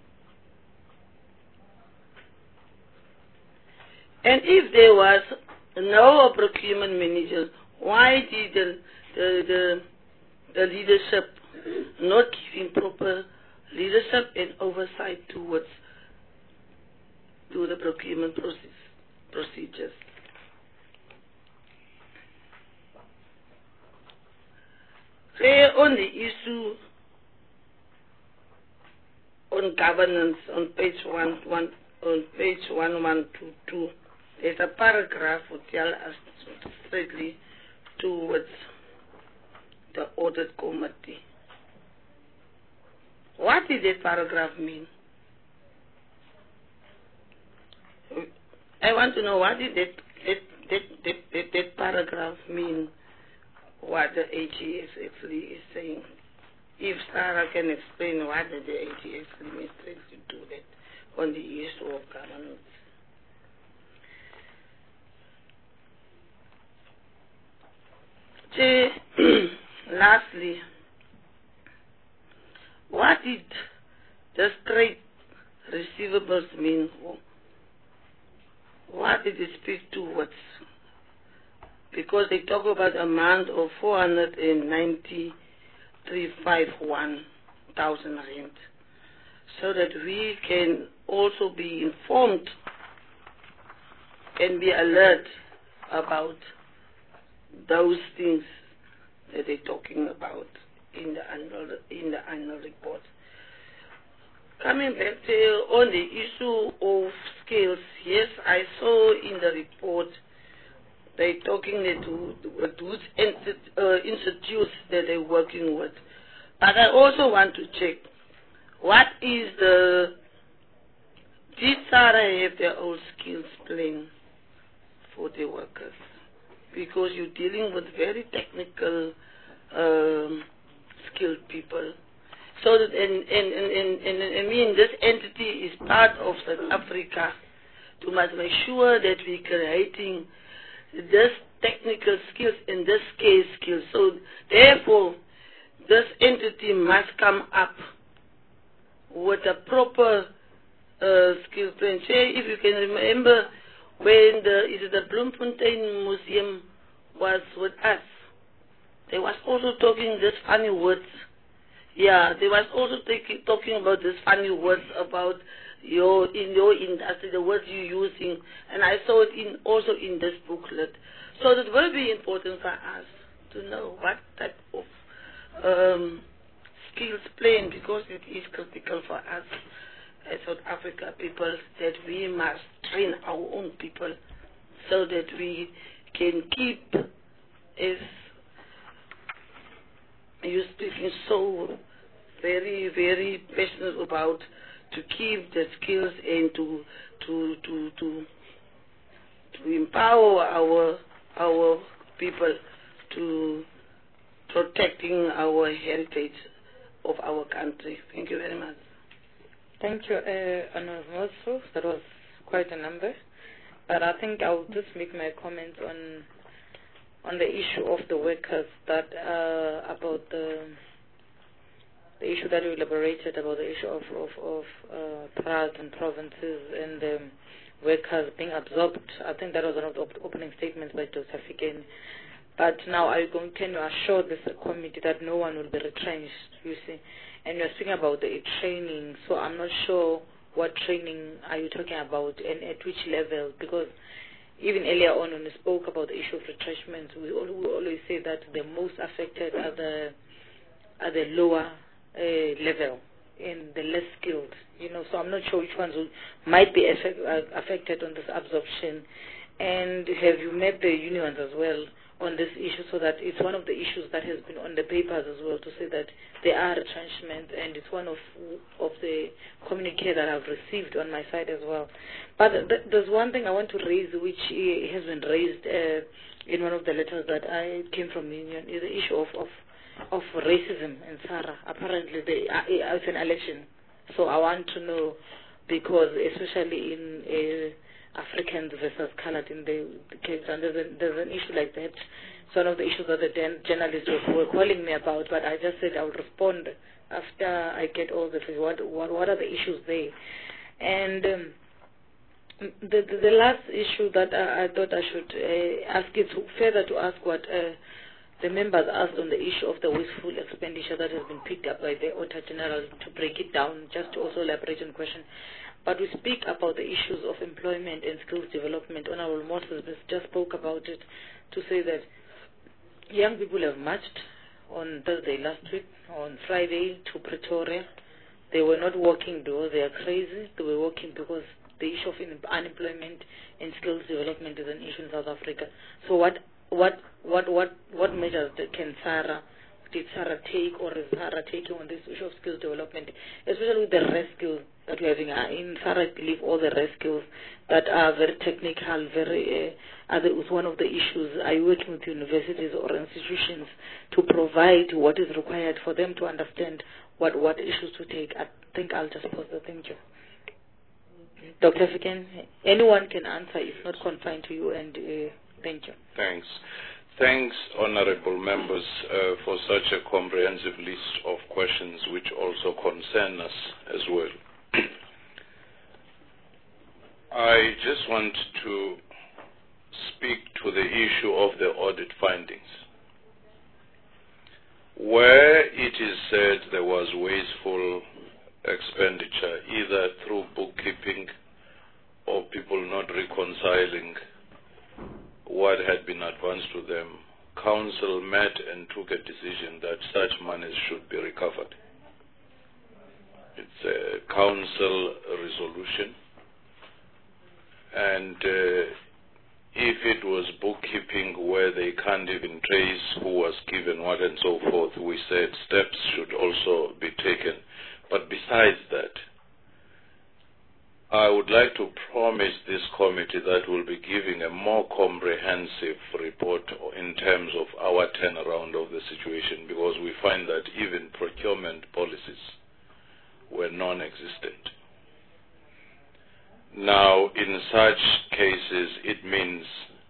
And if there was no procurement manager, why did the leadership not giving proper leadership and oversight to the procurement procedures? There on the issue on governance on page 1122, there's a paragraph which tells us straightly towards the audit committee. What did that paragraph mean? I want to know, what did that paragraph mean, what the AGS actually is saying. If Sarah can explain what the AGS actually means to do that on the issue of governance. Lastly, what did the trade receivables mean? What did it speak towards? Because they talk about amount of 493,501,000 rand, so that we can also be informed and be alert about those things that they're talking about in the annual report. Coming back to on the issue of skills, yes, I saw in the report they're talking to which institutes that they're working with. But I also want to check, what is did Sarah have their own skills plan for the workers? Because you're dealing with very technical, skilled people. So that, I mean, this entity is part of South Africa to must make sure that we're creating this technical skills and this case skills. So therefore, this entity must come up with a proper skill plan. If you can remember, when the Bloemfontein Museum was with us, they was also talking this funny words. Yeah, they was also talking about this funny words about in your industry, the words you're using, and I saw it also in this booklet. So it will be important for us to know what type of skills plan, because it is critical for us as South Africa people, that we must train our own people so that we can keep, as you're speaking so very, very passionate about, to keep the skills and to empower our people to protecting our heritage of our country. Thank you very much. Thank you, Honorable Mosu. That was quite a number. But I think I'll just make my comments on the issue of the workers, that about the issue that you elaborated about, the issue of PRAs and provinces and workers being absorbed. I think that was one of the opening statements by Dr. Fikeni. But now can you assure this committee that no one will be retrenched, you see? And you're speaking about the training, so I'm not sure what training are you talking about and at which level, because even earlier on when we spoke about the issue of retrenchment, we always say that the most affected are the lower level and the less skilled, you know, so I'm not sure which ones might be affected on this absorption. And have you met the unions as well on this issue, so that it's one of the issues that has been on the papers as well, to say that there are retrenchments, and it's one of the communique that I've received on my side as well. But there's one thing I want to raise, which has been raised in one of the letters that I came from the union, is the issue of racism in SARA. Apparently it's an election, so I want to know, because especially in Africans versus colored in the case, and there's an issue like that. It's one of the issues that the journalists were calling me about, but I just said I will respond after I get all the what are the issues there. And the last issue that I thought I should ask is further to ask what the members asked on the issue of the wasteful expenditure that has been picked up by the Auditor General, to break it down, just to also elaborate on question. But we speak about the issues of employment and skills development. Honorable Moses just spoke about it, to say that young people have marched on Thursday last week, on Friday to Pretoria. They were not working because they are crazy. They were working because the issue of unemployment and skills development is an issue in South Africa. So what measures did SARA take, or is SARA taking on this issue of skills development, especially with the rest skills that we're having in SARA? I believe all the rest skills that are very technical, is one of the issues. Are you working with universities or institutions to provide what is required for them to understand what issues to take? I think I'll just pause there. Thank you. Dr. Fikeni, anyone can answer. It's not confined to you, and thank you. Thanks. Thanks, honorable members, for such a comprehensive list of questions which also concern us as well. I just want to speak to the issue of the audit findings. Where it is said there was wasteful expenditure, either through bookkeeping or people not reconciling what had been advanced to them, Council met and took a decision that such monies should be recovered. It's a Council resolution, and if it was bookkeeping where they can't even trace who was given what and so forth, we said steps should also be taken. But besides that, I would like to promise this committee that we'll be giving a more comprehensive report in terms of our turnaround of the situation, because we find that even procurement policies were non-existent. Now, in such cases, it means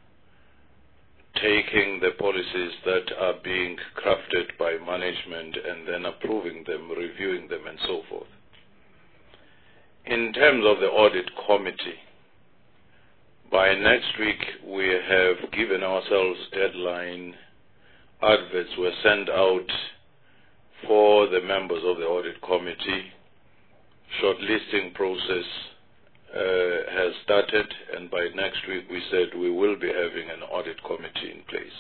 taking the policies that are being crafted by management and then approving them, reviewing them, and so forth. In terms of the audit committee, by next week we have given ourselves deadline. Adverts were sent out for the members of the audit committee. Shortlisting process has started, and by next week we said we will be having an audit committee in place.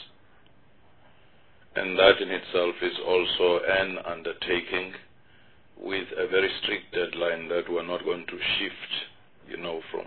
And that in itself is also an undertaking with a very strict deadline that we're not going to shift, from.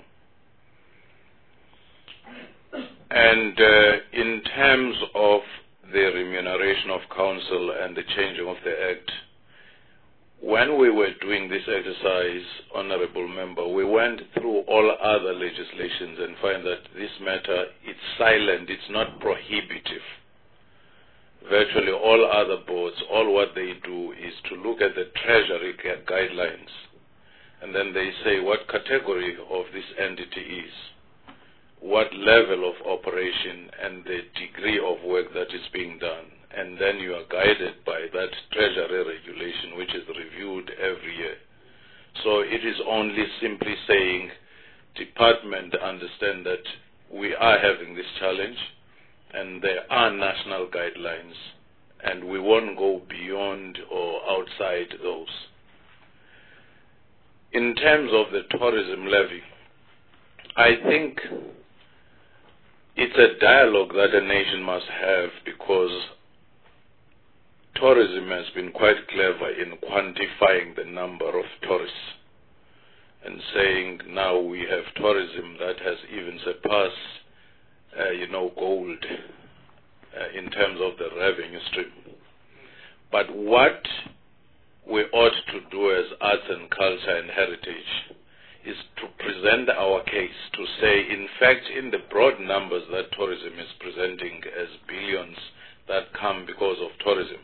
And in terms of the remuneration of council and the changing of the Act, when we were doing this exercise, Honorable Member, we went through all other legislations and find that this matter, it's silent, it's not prohibitive. Virtually all other boards, all what they do is to look at the Treasury guidelines, and then they say what category of this entity is, what level of operation, and the degree of work that is being done. And then you are guided by that Treasury regulation, which is reviewed every year. So it is only simply saying, Department, understand that we are having this challenge, and there are national guidelines, and we won't go beyond or outside those. In terms of the tourism levy, I think it's a dialogue that a nation must have, because tourism has been quite clever in quantifying the number of tourists and saying now we have tourism that has even surpassed gold in terms of the revenue stream. But what we ought to do as arts and culture and heritage is to present our case to say, in fact, in the broad numbers that tourism is presenting as billions that come because of tourism,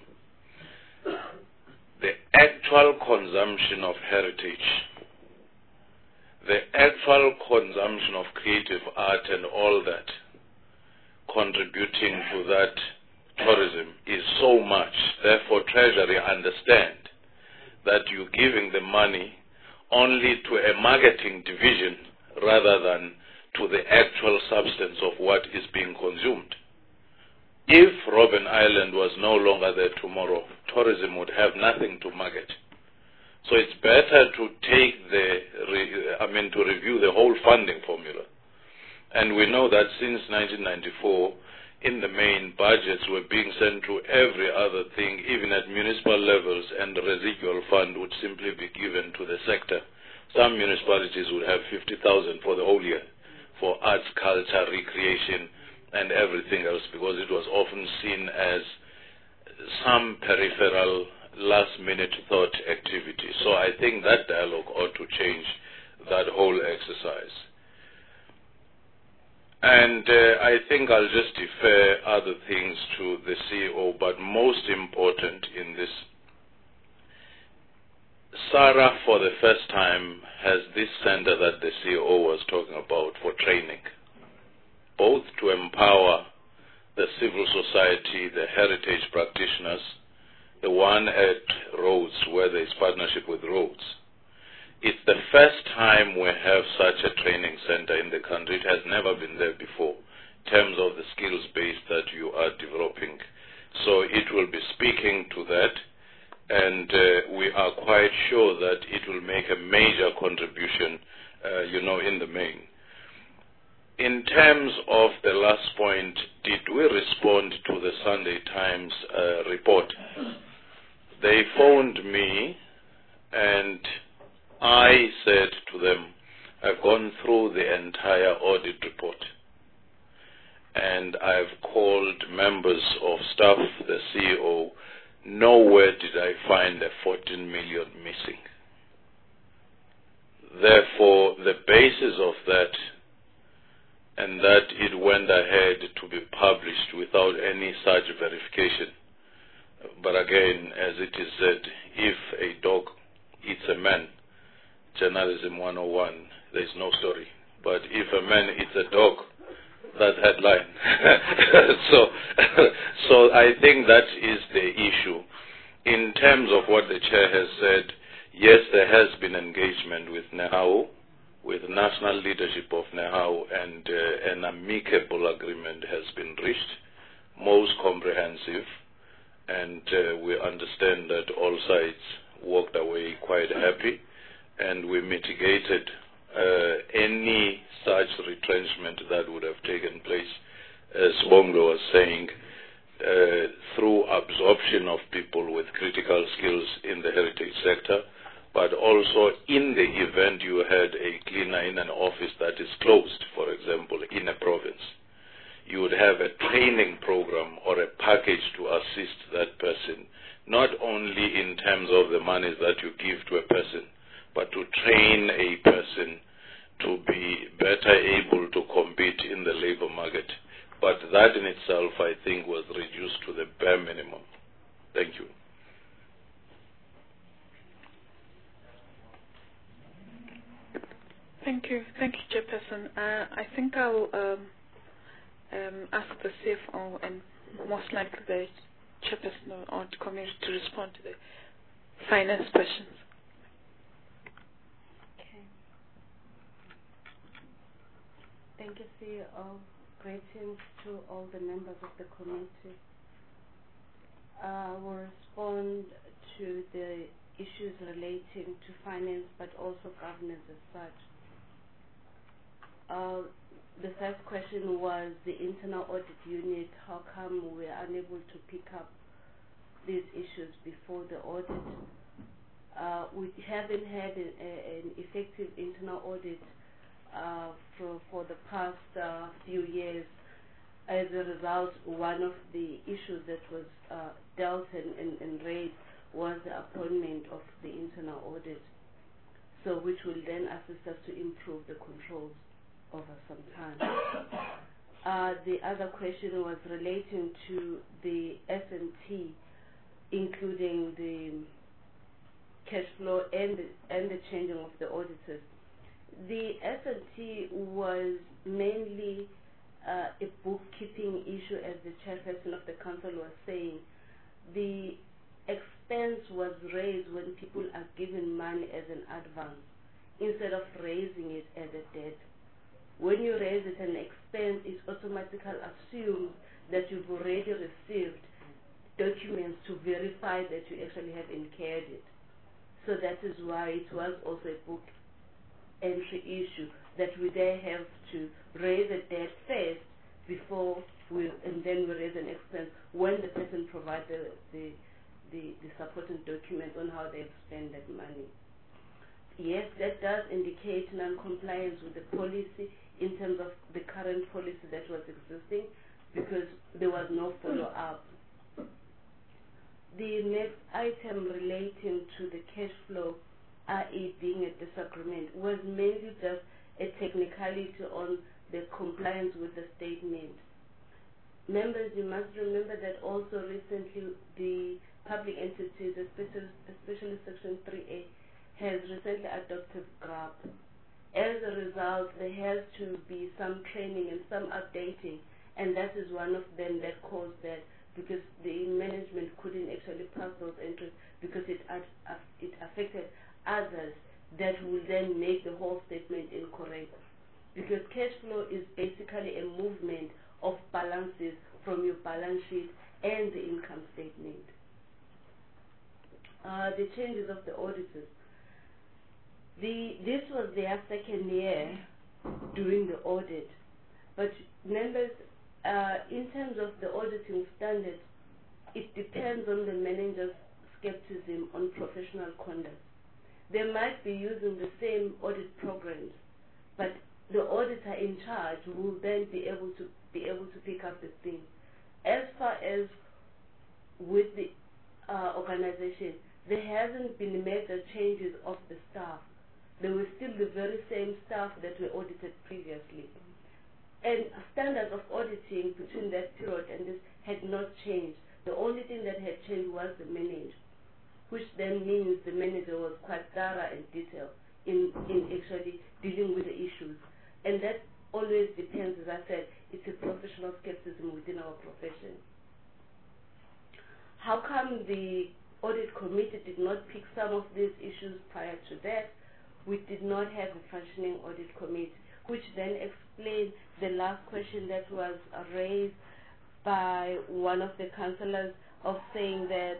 the actual consumption of heritage, the actual consumption of creative art and all that, contributing to that tourism is so much. Therefore, Treasury understand that you're giving the money only to a marketing division rather than to the actual substance of what is being consumed. If Robben Island was no longer there tomorrow, tourism would have nothing to market. So it's better to take to review the whole funding formula. And we know that since 1994, in the main, budgets were being sent to every other thing, even at municipal levels, and the residual fund would simply be given to the sector. Some municipalities would have 50,000 for the whole year for arts, culture, recreation, and everything else, because it was often seen as some peripheral, last-minute thought activity. So I think that dialogue ought to change that whole exercise. And I think I'll just defer other things to the CEO, but most important in this, SARA for the first time has this center that the CEO was talking about for training, both to empower the civil society, the heritage practitioners, the one at Rhodes where there is partnership with Rhodes. It's the first time we have such a training center in the country. It has never been there before in terms of the skills base that you are developing. So it will be speaking to that, and we are quite sure that it will make a major contribution, in the main. In terms of the last point, did we respond to the Sunday Times report? They phoned me, and I said to them, I've gone through the entire audit report, and I've called members of staff, the CEO. Nowhere did I find the 14 million missing. Therefore, the basis of that, and that it went ahead to be published without any such verification. But again, as it is said, if a dog eats a man, Journalism 101, there's no story. But if a man eats a dog, that's headline. so I think that is the issue. In terms of what the chair has said, yes, there has been engagement with NEHAWU, with national leadership of NEHAWU, and an amicable agreement has been reached, most comprehensive, and we understand that all sides walked away quite happy, and we mitigated any such retrenchment that would have taken place, as Bongo was saying, through absorption of people with critical skills in the heritage sector, but also in the event you had a cleaner in an office that is closed, for example, in a province, you would have a training program or a package to assist that person, not only in terms of the monies that you give to a person, but to train a person to be better able to compete in the labor market. But that in itself, I think, was reduced to the bare minimum. Thank you. Thank you, Chairperson. I think I'll ask the CFO and most likely the Chairperson or the committee to respond to the finance questions. Okay. Thank you, CEO. Greetings to all the members of the committee. I will respond to the issues relating to finance, but also governance as such. The first question was the internal audit unit. How come we are unable to pick up these issues before the audit? We haven't had an effective internal audit for the past few years. As a result, one of the issues that was dealt and raised was the appointment of the internal audit, so which will then assist us to improve the controls over some time. The other question was relating to the S&T, including the cash flow and the changing of the auditors. The S&T was mainly a bookkeeping issue, as the chairperson of the council was saying. The expense was raised when people are given money as an advance instead of raising it as a debt. When you raise it an expense, it automatically assumes that you've already received documents to verify that you actually have incurred it. So that is why it was also a book entry issue, that we then have to raise a debt first before and then we raise an expense when the person provides the supporting documents on how they've spent that money. Yes, that does indicate non-compliance with the policy in terms of the current policy that was existing, because there was no follow-up. The next item relating to the cash flow, i.e. being a disagreement, was mainly just a technicality on the compliance with the statement. Members, you must remember that also recently the public entities, especially Section 3A, has recently adopted GRAP. As a result, there has to be some training and some updating, and that is one of them that caused that, because the management couldn't actually pass those entries because it affected others that will then make the whole statement incorrect. Because cash flow is basically a movement of balances from your balance sheet and the income statement. The changes of the auditors. This was their second year doing the audit, but members, in terms of the auditing standards, it depends on the manager's skepticism on professional conduct. They might be using the same audit programs, but the auditor in charge will then be able to pick up the thing. As far as with the organization, there hasn't been major changes of the staff. They were still the very same staff that were audited previously. And standards of auditing between that period and this had not changed. The only thing that had changed was the manager, which then means the manager was quite thorough and detailed in actually dealing with the issues. And that always depends, as I said, it's a professional skepticism within our profession. How come the audit committee did not pick some of these issues prior to that? We did not have a functioning audit committee, which then explained the last question that was raised by one of the councillors of saying that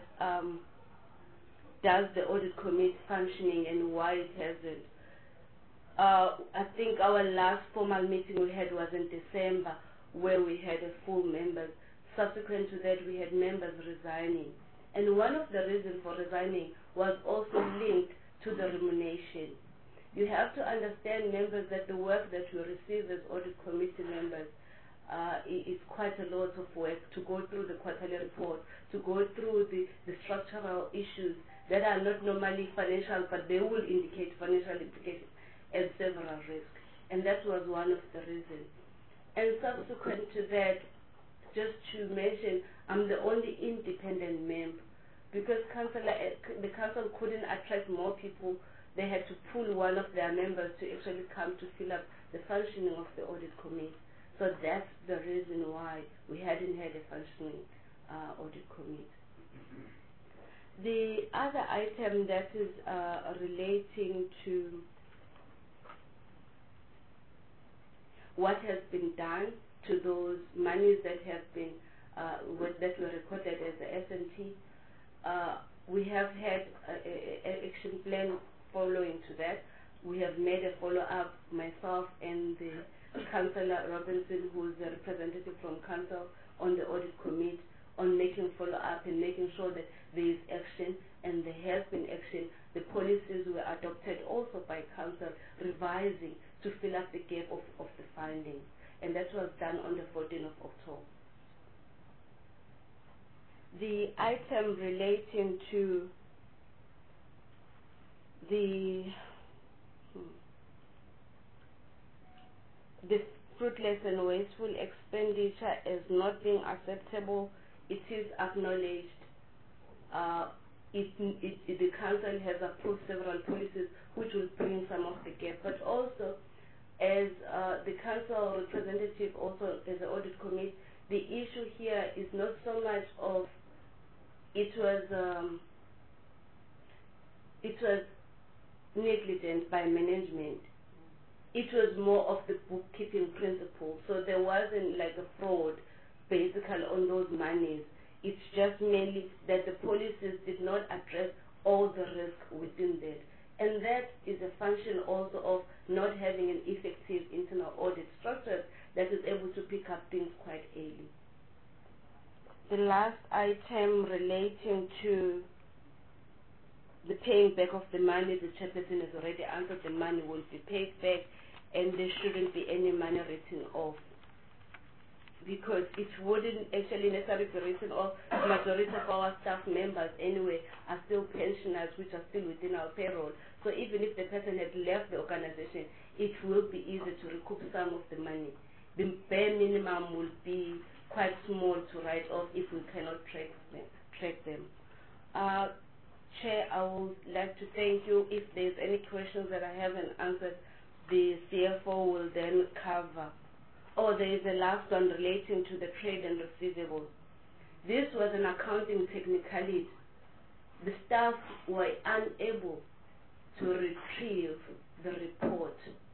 does the audit committee functioning and why it hasn't. I think our last formal meeting we had was in December, where we had a full members. Subsequent to that, we had members resigning. And one of the reasons for resigning was also linked to the remuneration. You have to understand, members, that the work that you receive as audit committee members is quite a lot of work to go through the quarterly report, to go through the structural issues that are not normally financial, but they will indicate financial implications and several risks. And that was one of the reasons. And subsequent to that, just to mention, I'm the only independent member. Because the council couldn't attract more people, they had to pull one of their members to actually come to fill up the functioning of the audit committee. So that's the reason why we hadn't had a functioning audit committee. The other item that is relating to what has been done to those monies that have been that were recorded as the S&T, we have had an action plan following to that. We have made a follow-up, myself and the Councillor Robinson, who is a representative from Council on the audit committee, on making follow-up and making sure that there is action, and there has been action. The policies were adopted also by Council, revising to fill up the gap of the findings, and that was done on the 14th of October. The item relating to the fruitless and wasteful expenditure as not being acceptable, it is acknowledged. The council has approved several policies which will bring some of the gap, but also as the council representative, also as the audit committee, the issue here is not so much of it was negligent by management. It was more of the bookkeeping principle. So there wasn't like a fraud basically on those monies. It's just mainly that the policies did not address all the risk within that. And that is a function also of not having an effective internal audit structure that is able to pick up things quite early. The last item relating to the paying back of the money, the chairperson has already answered. The money will be paid back, and there shouldn't be any money written off, because it wouldn't actually necessarily be written off. The majority of our staff members anyway are still pensioners, which are still within our payroll. So even if the person had left the organization, it will be easy to recoup some of the money. The bare minimum will be quite small to write off if we cannot track them. Chair, I would like to thank you. If there's any questions that I haven't answered, the CFO will then cover. Oh, there is a last one relating to the trade and receivables. This was an accounting technicality. The staff were unable to retrieve the report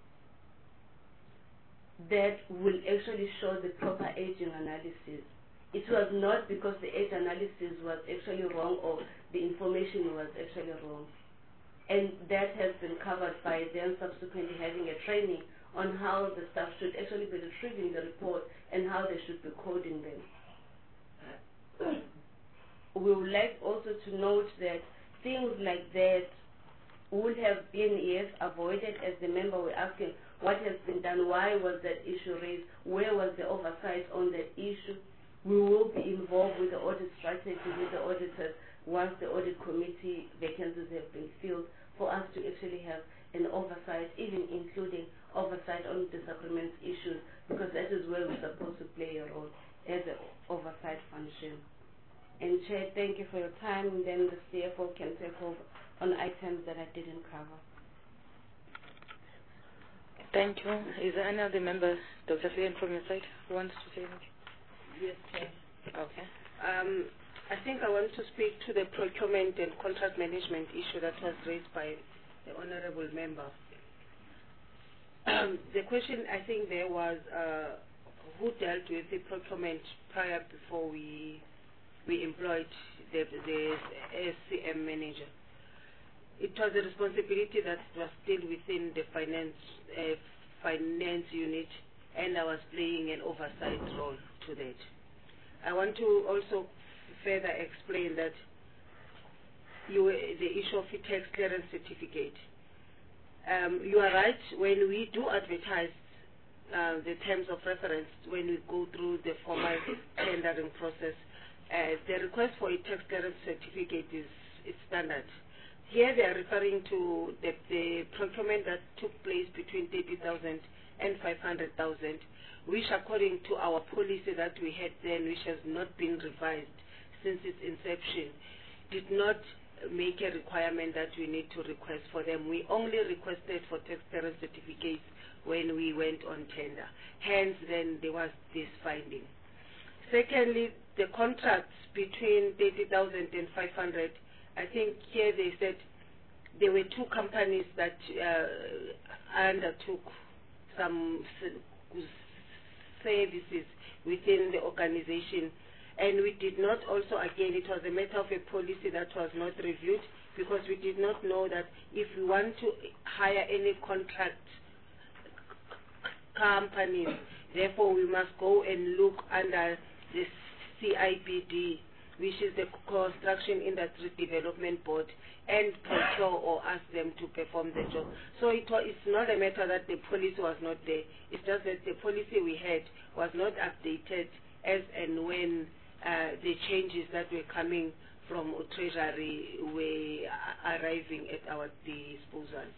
that will actually show the proper aging analysis. It was not because the age analysis was actually wrong or the information was actually wrong. And that has been covered by them subsequently having a training on how the staff should actually be retrieving the report and how they should be coding them. We would like also to note that things like that would have been, yes, avoided, as the member were asking what has been done, why was that issue raised, where was the oversight on that issue. We will be involved with the audit strategy with the auditors once the audit committee vacancies have been filled, for us to actually have an oversight, even including oversight on disagreement issues, because that is where we're supposed to play a role as an oversight function. And Chair, thank you for your time, and then the CFO can take over on items that I didn't cover. Thank you. Is there any other member, Dr. Fian, from your side, who wants to say anything? Yes, Chair. Okay. I think I want to speak to the procurement and contract management issue that was raised by the honorable member. The question, I think, there was who dealt with the procurement prior before we employed the SCM manager. It was a responsibility that was still within the finance unit, and I was playing an oversight role to that. I want to also further explain that the issue of a tax clearance certificate. You are right, when we do advertise the terms of reference, when we go through the formal tendering process, the request for a tax clearance certificate is standard. Here they are referring to the procurement that took place between 30,000 and 500,000, which according to our policy that we had then, which has not been revised since its inception, did not make a requirement that we need to request for them. We only requested for tax clearance certificates when we went on tender. Hence, then there was this finding. Secondly, the contracts between 30,000 and 500, I think here they said there were two companies that undertook some services within the organization, and we did not also, again, it was a matter of a policy that was not reviewed, because we did not know that if we want to hire any contract companies, therefore we must go and look under the CIBD, which is the Construction Industry Development Board, and procure or ask them to perform the job. So it's not a matter that the policy was not there. It's just that the policy we had was not updated as and when the changes that were coming from Treasury were arriving at our disposal.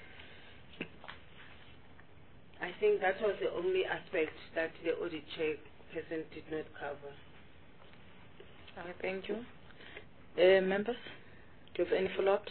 I think that was the only aspect that the audit chairperson did not cover. Thank you. Members, do you have any follow-ups?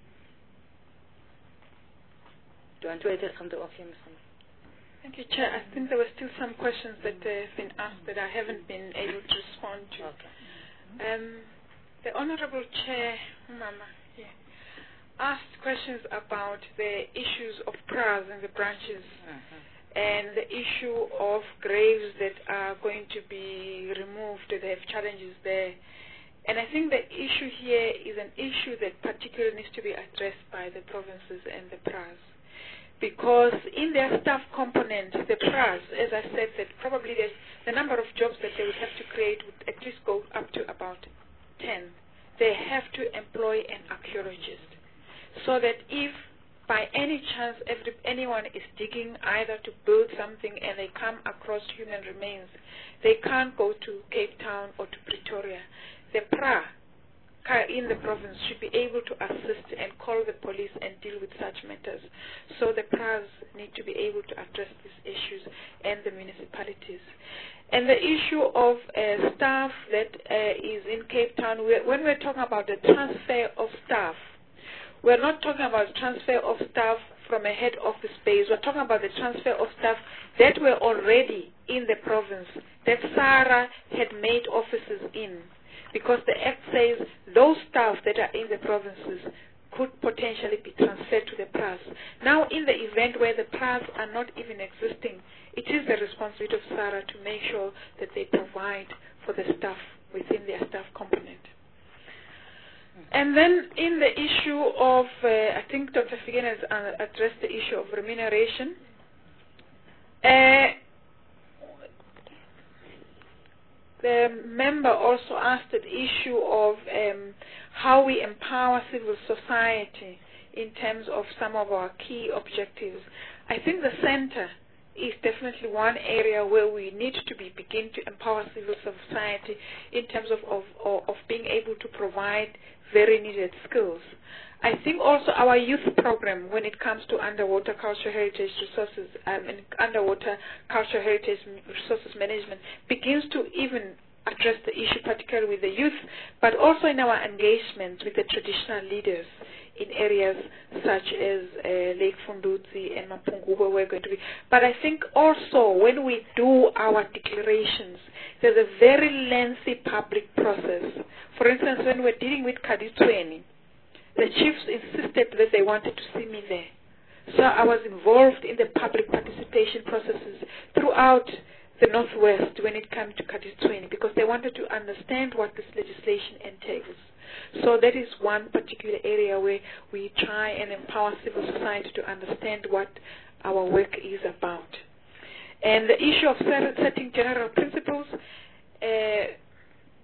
Do you want to address something? Okay, Ms. Thank you, Chair. I think there were still some questions that have been asked that I haven't been able to respond to. Okay. The Honorable Chair, Mama, asked questions about the issues of PRAs in the branches and the issue of graves that are going to be removed. They have challenges there. And I think the issue here is an issue that particularly needs to be addressed by the provinces and the PRAs. Because in their staff component, the PRAs, as I said, that probably the number of jobs that they would have to create would at least go up to about 10. They have to employ an archaeologist. So that if by any chance anyone is digging either to build something and they come across human remains, they can't go to Cape Town or to Pretoria. The PRA in the province should be able to assist and call the police and deal with such matters. So the PRAs need to be able to address these issues, and the municipalities. And the issue of staff that is in Cape Town, when we're talking about the transfer of staff, we're not talking about transfer of staff from a head office base. We're talking about the transfer of staff that were already in the province, that SARA had made offices in. Because the Act says those staff that are in the provinces could potentially be transferred to the PRAs. Now, in the event where the PRAs are not even existing, it is the responsibility of SARA to make sure that they provide for the staff within their staff component. And then in the issue of, I think Dr. Figen has addressed the issue of remuneration. The member also asked the issue of how we empower civil society in terms of some of our key objectives. I think the center is definitely one area where we need to begin to empower civil society in terms of being able to provide very needed skills. I think also our youth program, when it comes to underwater cultural heritage resources and underwater cultural heritage resources management, begins to even address the issue, particularly with the youth, but also in our engagement with the traditional leaders in areas such as Lake Fundutsi and Mapungu, where we're going to be. But I think also when we do our declarations, there's a very lengthy public process. For instance, when we're dealing with Kaditsweni, the chiefs insisted that they wanted to see me there. So I was involved in the public participation processes throughout the Northwest when it came to Kaditsweni, because they wanted to understand what this legislation entails. So that is one particular area where we try and empower civil society to understand what our work is about. And the issue of setting general principles,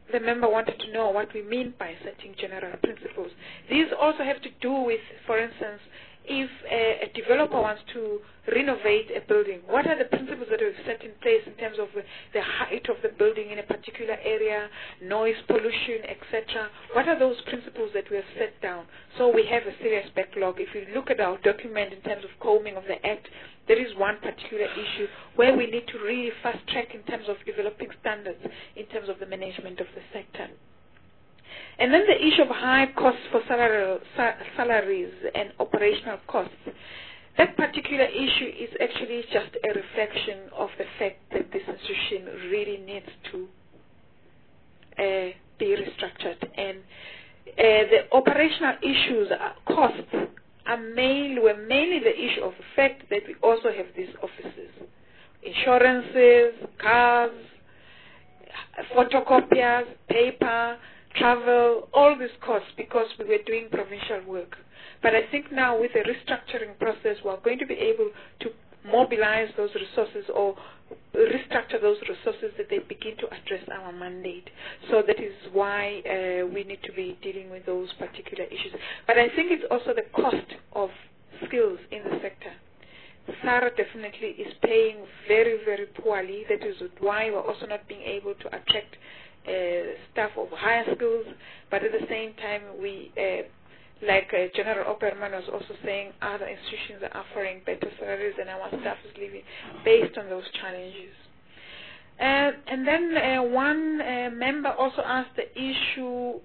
the member wanted to know what we mean by setting general principles. These also have to do with, for instance, if a developer wants to renovate a building, what are the principles that we've set in place in terms of the height of the building in a particular area, noise pollution, etc.? What are those principles that we have set down? So we have a serious backlog. If you look at our document in terms of combing of the Act, there is one particular issue where we need to really fast track in terms of developing standards in terms of the management of the sector. And then the issue of high costs for salaries and operational costs. That particular issue is actually just a reflection of the fact that this institution really needs to be restructured. And the operational issues, costs, were mainly the issue of the fact that we also have these offices. Insurances, cars, photocopiers, paper, travel, all these costs because we were doing provincial work. But I think now with the restructuring process, we're going to be able to mobilize those resources or restructure those resources that they begin to address our mandate. So that is why we need to be dealing with those particular issues. But I think it's also the cost of skills in the sector. SARA definitely is paying very, very poorly. That is why we're also not being able to attract staff of higher skills, but at the same time, we, like General Opperman was also saying, other institutions are offering better salaries and our staff is leaving based on those challenges. And then one member also asked the issue,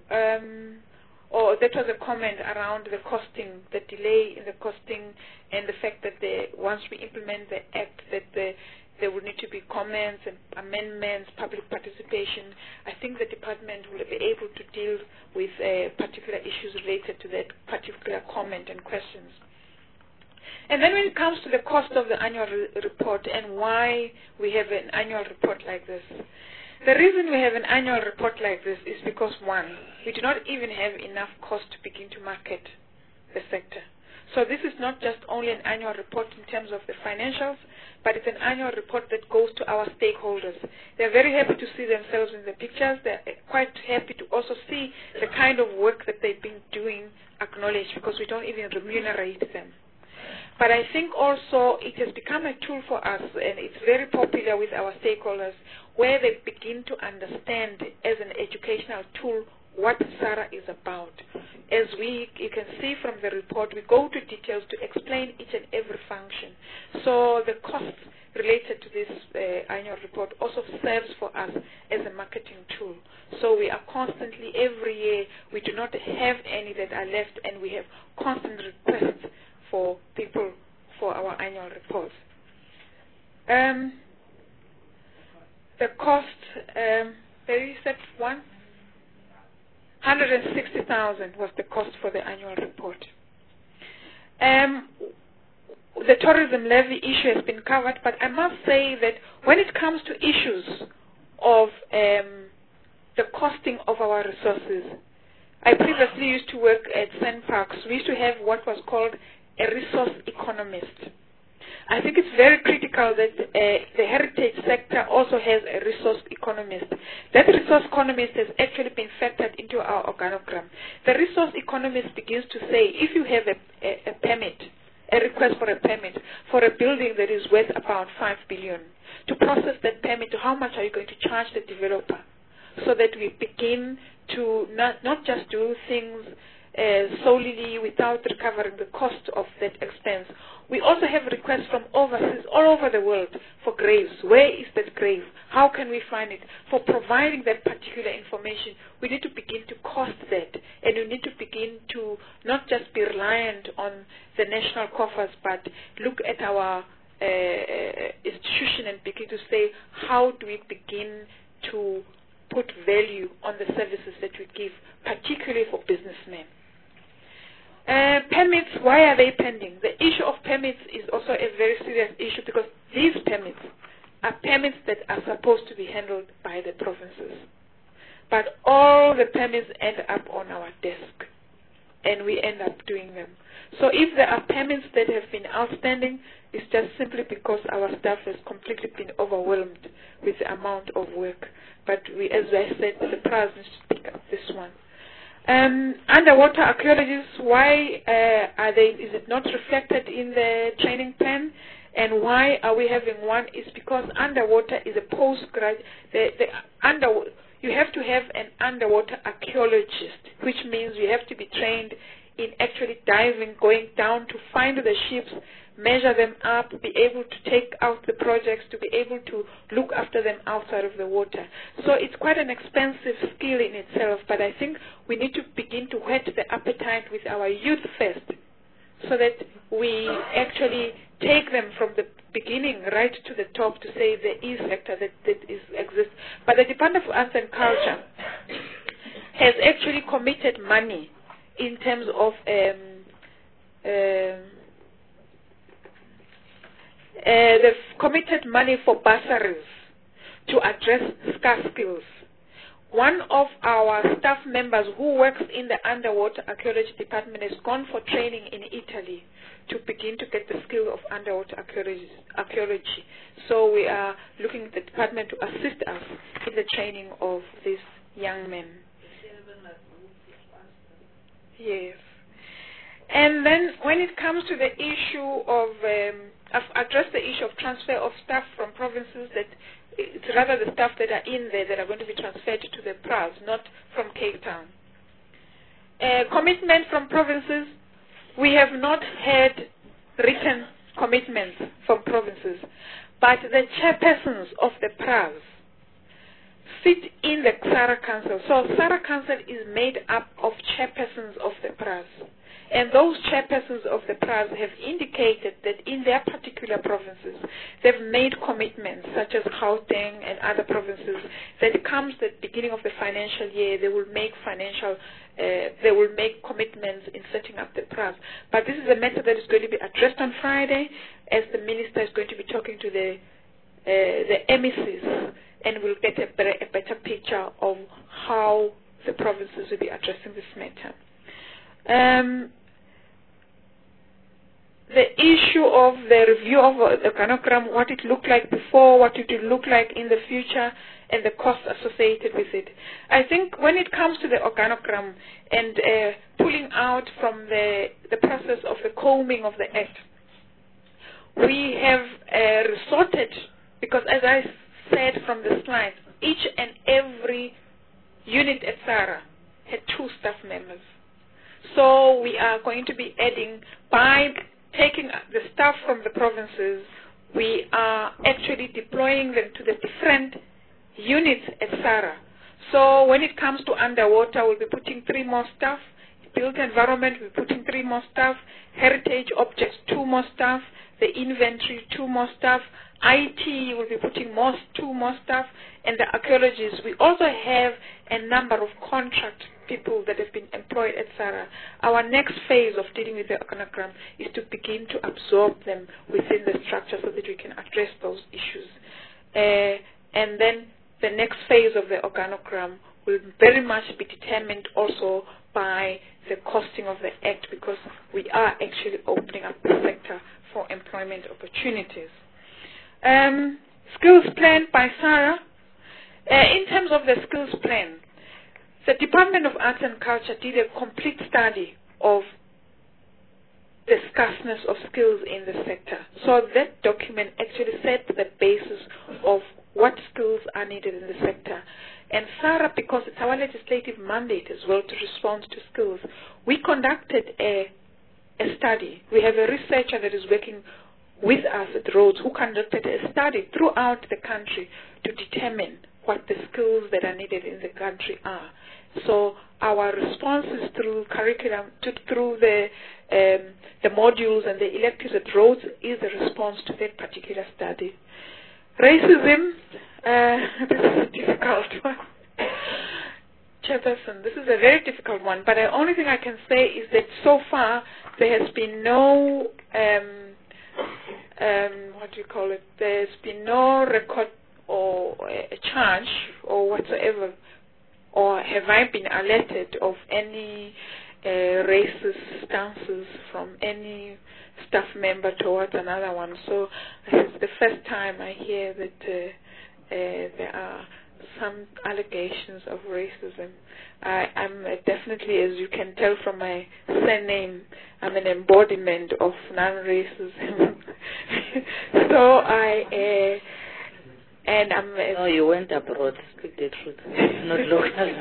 or that was a comment around the costing, the delay in the costing, and the fact that once we implement the Act, that there will need to be comments and amendments, public participation. I think the department will be able to deal with particular issues related to that particular comment and questions. And then when it comes to the cost of the annual report and why we have an annual report like this, the reason we have an annual report like this is because, one, we do not even have enough cost to begin to market the sector. So this is not just only an annual report in terms of the financials, but it's an annual report that goes to our stakeholders. They're very happy to see themselves in the pictures. They're quite happy to also see the kind of work that they've been doing acknowledged, because we don't even remunerate them. But I think also it has become a tool for us, and it's very popular with our stakeholders, where they begin to understand as an educational tool what SARA is about. As you can see from the report, we go to details to explain each and every function. So the costs related to this annual report also serves for us as a marketing tool. So we are constantly, every year, we do not have any that are left, and we have constant requests for people for our annual reports. The cost, very set one. 160,000 was the cost for the annual report. The tourism levy issue has been covered, but I must say that when it comes to issues of the costing of our resources, I previously used to work at SANParks. We used to have what was called a resource economist. I think it's very critical that the heritage sector also has a resource economist. That resource economist has actually been factored into our organogram. The resource economist begins to say, if you have a permit, a request for a permit for a building that is worth about 5 billion, to process that permit, how much are you going to charge the developer? So that we begin to not just do things solely without recovering the cost of that expense. We also have requests from overseas, all over the world, for graves. Where is that grave? How can we find it? For providing that particular information, we need to begin to cost that, and we need to begin to not just be reliant on the national coffers, but look at our institution and begin to say, how do we begin to put value on the services that we give, particularly for businessmen. Permits, why are they pending? The issue of permits is also a very serious issue, because these permits are permits that are supposed to be handled by the provinces. But all the permits end up on our desk, and we end up doing them. So if there are payments that have been outstanding, it's just simply because our staff has completely been overwhelmed with the amount of work. But we, as I said, the PRAS needs to pick up this one. Underwater archaeologists, why is it not reflected in the training plan? And why are we having one? Is because underwater is a postgrad. You have to have an underwater archaeologist, which means you have to be trained in actually diving, going down to find the ships, measure them up, be able to take out the projects, to be able to look after them outside of the water. So it's quite an expensive skill in itself, but I think we need to begin to whet the appetite with our youth first, so that we actually take them from the beginning right to the top to say there is sector that exists. But the Department of Arts and Culture has actually committed money in terms of they've committed money for bursaries to address scarce skills. One of our staff members who works in the underwater archaeology department has gone for training in Italy to begin to get the skill of underwater archaeology. So we are looking at the department to assist us in the training of these young men. Yes. And then when it comes to the issue of, I've addressed the issue of transfer of staff from provinces, that it's rather the staff that are in there that are going to be transferred to the PRAS, not from Cape Town. Commitment from provinces, we have not had written commitments from provinces, but the chairpersons of the PRAS sit in the XARA Council. So XARA Council is made up of chairpersons of the PRAS. And those chairpersons of the PRAS have indicated that in their particular provinces, they've made commitments, such as Gauteng and other provinces, that comes the beginning of the financial year, they will make commitments in setting up the PRAS. But this is a matter that is going to be addressed on Friday, as the minister is going to be talking to the MECs, and we'll get a better picture of how the provinces will be addressing this matter. The issue of the review of the organogram, what it looked like before, what it will look like in the future, and the costs associated with it. I think when it comes to the organogram and pulling out from the process of the combing of the act, we have resorted, because as I said from the slides, each and every unit at XARA had 2 staff members. So we are going to be adding, by taking the staff from the provinces, we are actually deploying them to the different units at XARA. So when it comes to underwater, we'll be putting 3 more staff. Built environment, we'll be putting 3 more staff. Heritage objects, 2 more staff. The inventory, 2 more staff. IT will be putting 2 more staff. And the archaeologists, we also have a number of contract people that have been employed at XARA. Our next phase of dealing with the organogram is to begin to absorb them within the structure so that we can address those issues. And then the next phase of the organogram will very much be determined also by the costing of the act, because we are actually opening up the sector for employment opportunities. Skills plan by XARA. In terms of the skills plan, the Department of Arts and Culture did a complete study of the scarceness of skills in the sector. So that document actually set the basis of what skills are needed in the sector. And XARA, because it's our legislative mandate as well to respond to skills, we conducted a study. We have a researcher that is working with us at Rhodes who conducted a study throughout the country to determine what the skills that are needed in the country are. So our responses through curriculum, through the modules and the electives at Rhodes is a response to that particular study. Racism, this is a difficult one. Chairperson, this is a very difficult one, but the only thing I can say is that so far there has been no, there's been no record or a charge or whatsoever, or have I been alerted of any racist stances from any staff member towards another one. So it's the first time I hear that there are some allegations of racism. I'm definitely, as you can tell from my surname, I'm an embodiment of non-racism. So and I'm... No, you went abroad, speak the truth, not local.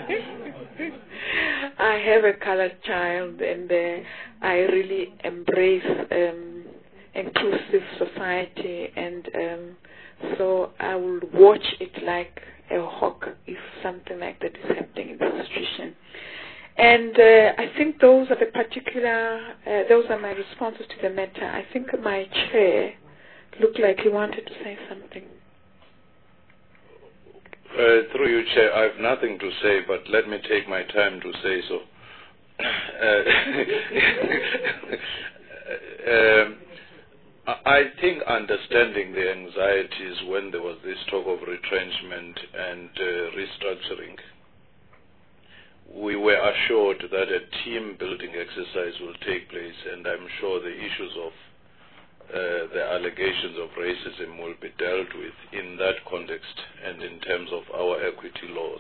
I have a colored child, and I really embrace inclusive society, and so I will watch it like a hawk if something like that is happening in the institution. And I think those are those are my responses to the matter. I think my chair looked like he wanted to say something. Through you, Chair, I have nothing to say, but let me take my time to say so. I think understanding the anxieties when there was this talk of retrenchment and restructuring, we were assured that a team-building exercise will take place, and I'm sure the issues of the allegations of racism will be dealt with in that context and in terms of our equity laws.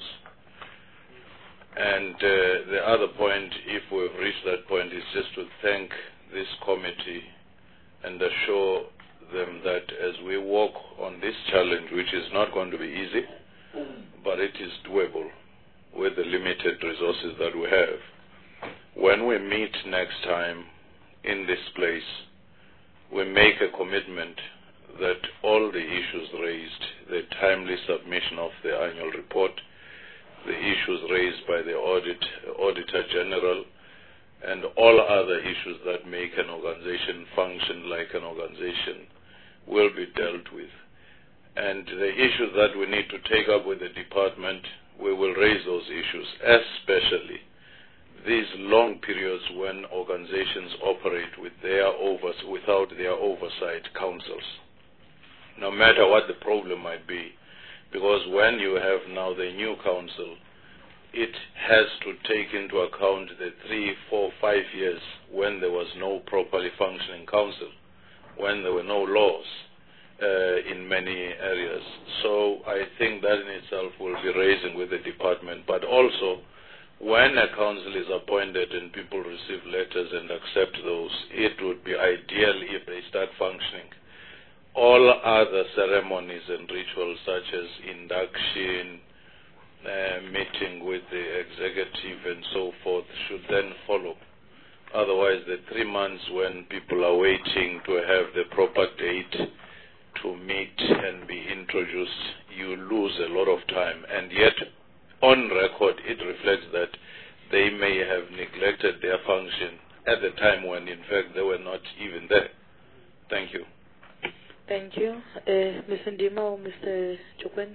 And the other point, if we've reached that point, is just to thank this committee and assure them that as we work on this challenge, which is not going to be easy, but it is doable with the limited resources that we have. When we meet next time in this place, we make a commitment that all the issues raised, the timely submission of the annual report, the issues raised by the Auditor General, and all other issues that make an organization function like an organization will be dealt with. And the issues that we need to take up with the department, we will raise those issues, especially these long periods when organizations operate with without their oversight councils, no matter what the problem might be. Because when you have now the new council, it has to take into account the 3, 4, 5 years when there was no properly functioning council, when there were no laws in many areas. So I think that in itself will be raising with the department, but also when a council is appointed and people receive letters and accept those, it would be ideal if they start functioning. All other ceremonies and rituals such as induction, meeting with the executive and so forth should then follow. Otherwise, the 3 months when people are waiting to have the proper date to meet and be introduced, you lose a lot of time. And yet, on record, it reflects that they may have neglected their function at the time when, in fact, they were not even there. Thank you. Thank you. Mr. Ndima or Mr. Chukwen?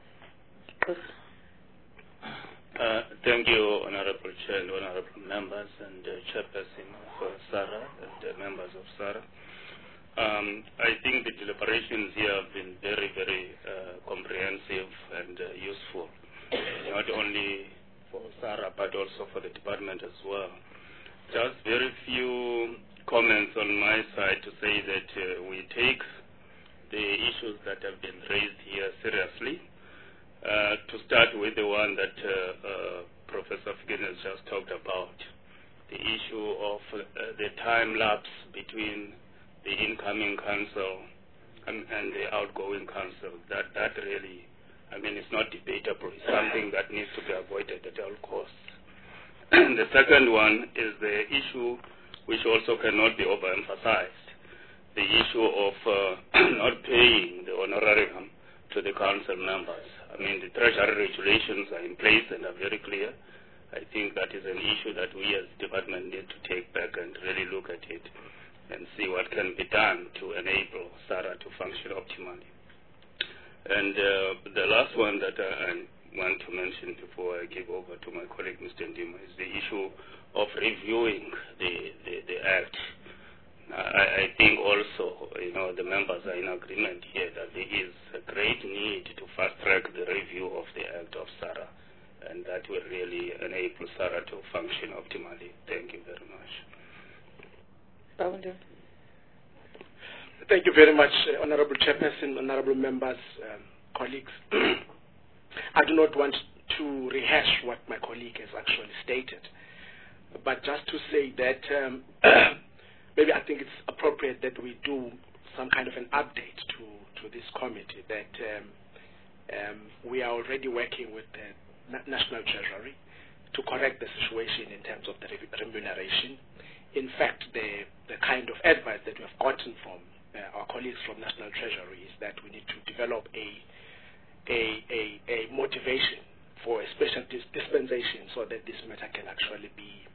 Thank you, Honorable Chair and Honorable Members and Chairperson of SARA and members of SARA. I think the deliberations here have been very, very comprehensive and useful, not only for SARA but also for the department as well. Just very few comments on my side to say that we take the issues that have been raised here seriously. To start with the one that Professor Figen has just talked about, the issue of the time lapse between the incoming council and the outgoing council. That really, I mean, it's not debatable. It's something that needs to be avoided at all costs. The second one is the issue which also cannot be overemphasized, the issue of not paying the honorarium to the council members. I mean, the treasury regulations are in place and are very clear. I think that is an issue that we as department need to take back and really look at it and see what can be done to enable SARA to function optimally. And the last one that I want to mention before I give over to my colleague, Mr. Ndima, is the issue of reviewing the Act. I think also, the members are in agreement here that there is a great need to fast-track the review of the Act of SARA and that will really enable SARA to function optimally. Thank you very much. Thank you very much, Honorable Chairperson, Honorable members, colleagues. I do not want to rehash what my colleague has actually stated, but just to say that maybe I think it's appropriate that we do some kind of an update to this committee, that we are already working with the National Treasury to correct the situation in terms of the remuneration. In fact, the kind of advice that we have gotten from our colleagues from National Treasury is that we need to develop a motivation for a special dispensation so that this matter can actually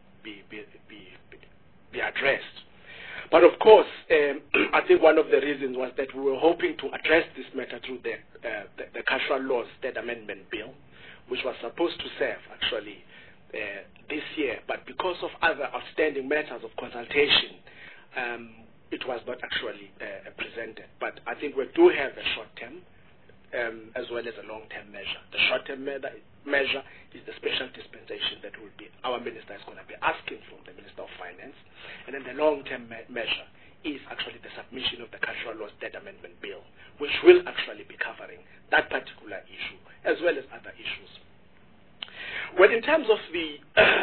be addressed. But of course, I think one of the reasons was that we were hoping to address this matter through the Cultural Laws State Amendment Bill, which was supposed to serve actually this year, but because of other outstanding matters of consultation, it was not actually presented. But I think we do have a short-term as well as a long-term measure. The short-term measure is the special dispensation that will be our minister is going to be asking from the Minister of Finance, and then the long-term measure is actually the submission of the Cultural Laws State Amendment Bill, which will actually be covering that particular issue as well as other issues. Well, in terms of the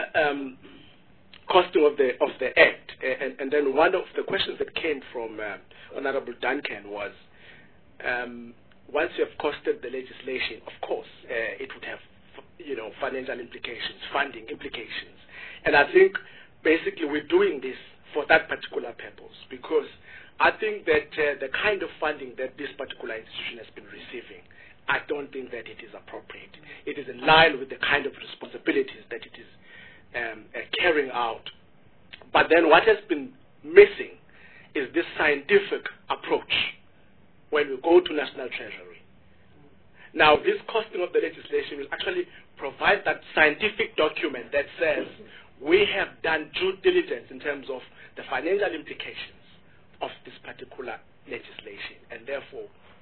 costing of the Act, and then one of the questions that came from Honorable Duncan was, once you have costed the legislation, of course, it would have, financial implications, funding implications. And I think basically we're doing this for that particular purpose, because I think that the kind of funding that this particular institution has been receiving, I don't think that it is appropriate. It is in line with the kind of responsibilities that it is carrying out. But then what has been missing is this scientific approach when we go to National Treasury. Now, this costing of the legislation will actually provide that scientific document that says we have done due diligence in terms of the financial implications of this particular legislation, and therefore,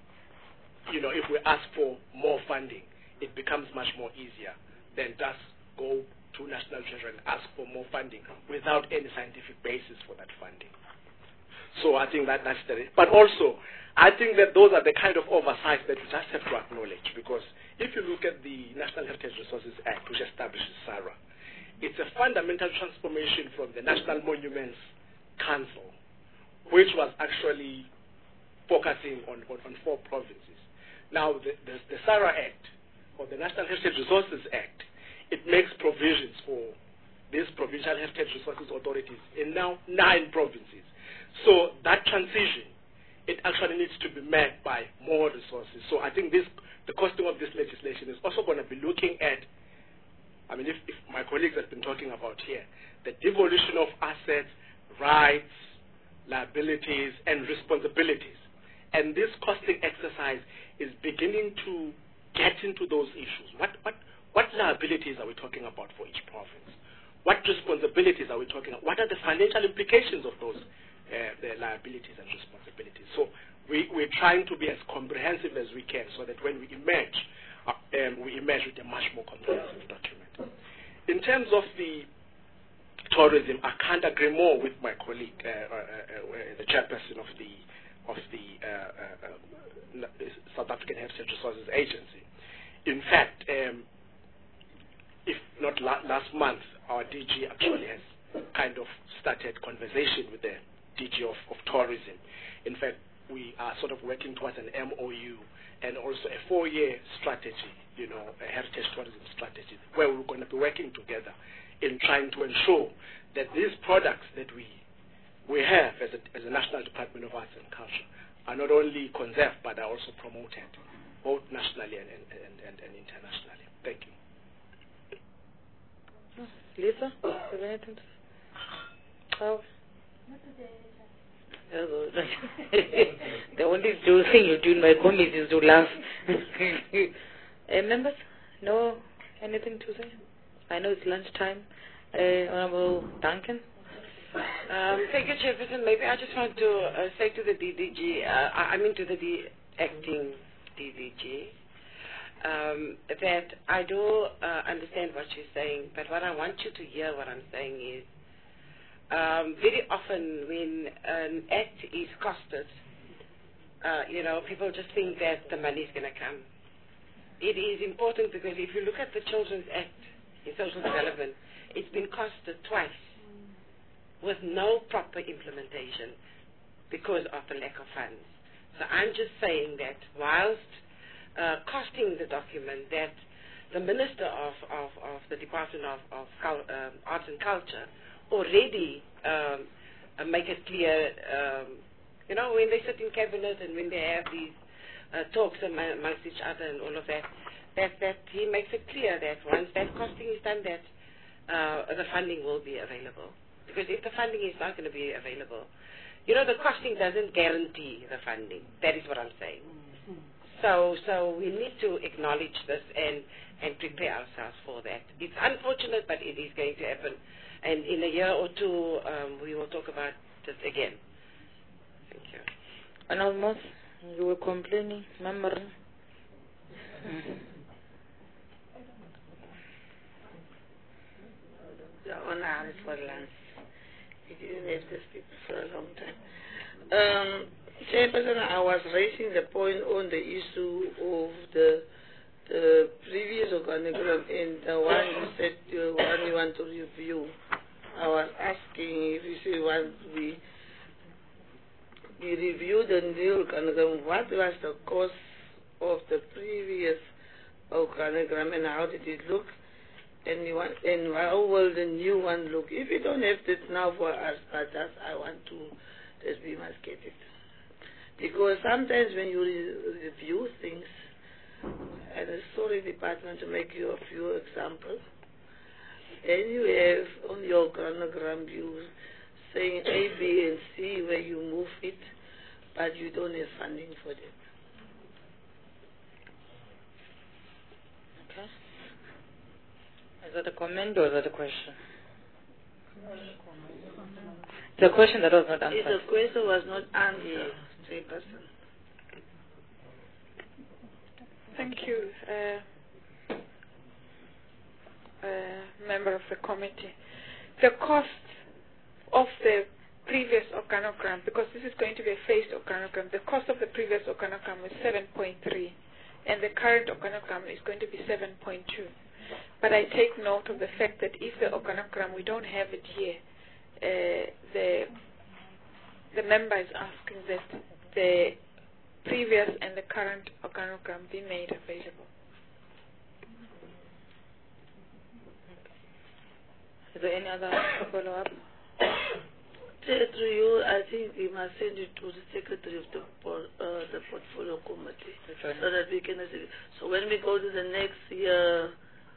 if we ask for more funding, it becomes much more easier than just go to National Treasury and ask for more funding without any scientific basis for that funding. So I think that's the. But also, I think that those are the kind of oversights that we just have to acknowledge, because if you look at the National Heritage Resources Act, which establishes SARA, it's a fundamental transformation from the National Monuments Council, which was actually focusing on 4 provinces. Now, the SARA Act, or the National Heritage Resources Act, it makes provisions for these provincial heritage resources authorities in now 9 provinces. So that transition, it actually needs to be met by more resources. So I think the costing of this legislation is also going to be looking at, if my colleagues have been talking about here, the devolution of assets, rights, liabilities, and responsibilities. And this costing exercise is beginning to get into those issues. What liabilities are we talking about for each province? What responsibilities are we talking about? What are the financial implications of those the liabilities and responsibilities? So we're trying to be as comprehensive as we can, so that when we emerge with a much more comprehensive document. In terms of the tourism, I can't agree more with my colleague, the chairperson of the South African Heritage Resources Agency. In fact, if not last month, our DG actually has kind of started conversation with the DG of tourism. In fact, we are sort of working towards an MOU and also a 4-year strategy, a heritage tourism strategy, where we're going to be working together in trying to ensure that these products that we have as a National Department of Arts and Culture are not only conserved, but are also promoted, both nationally and internationally. Thank you. Lisa, have anything to say? Oh. The only thing you do in my committee is to laugh. Members? No? Anything to say? I know it's lunchtime. Honorable Duncan? Thank you, Chairperson. Maybe I just want to say to the DDG, to the acting DDG, that I do understand what you're saying, but what I want you to hear what I'm saying is, very often when an act is costed, people just think that the money is going to come. It is important because if you look at the Children's Act in social development, it's been costed twice with no proper implementation because of the lack of funds. So I'm just saying that whilst costing the document, that the Minister of the Department of Arts and Culture already make it clear, when they sit in cabinet and when they have these talks amongst each other and all of that, that he makes it clear that once that costing is done, that the funding will be available. Because if the funding is not going to be available, the costing doesn't guarantee the funding. That is what I'm saying. So we need to acknowledge this and prepare ourselves for that. It's unfortunate, but it is going to happen. And in a year or two, we will talk about this again. Thank you. And almost, you were complaining, remember? The honor is for Lance. We didn't have this people for a long time. Chairperson, I was raising the point on the issue of the previous organigram and the one you said you want to review. I was asking if you say once we review the new organogram, what was the cost of the previous organogram and how did it look? And how will the new one look? If you don't have it now for us, but just I want to, that we must get it. Because sometimes when you review things, and the story department to make you a few examples, and you have on your chronogram you saying A, B, and C where you move it, but you don't have funding for them. Okay. Is that a comment or is that a question? The question that was not answered. If the question was not answered, Chairperson. Thank you, member of the committee. The cost of the previous organogram, because this is going to be a phased organogram, the cost of the previous organogram is 7.3 and the current organogram is going to be 7.2. But I take note of the fact that if the organogram, we don't have it here, the member is asking that the previous and the current organogram be made available. Is there any other follow-up? To you, I think we must send it to the secretary of the portfolio committee so that we can. So when we go to the next year,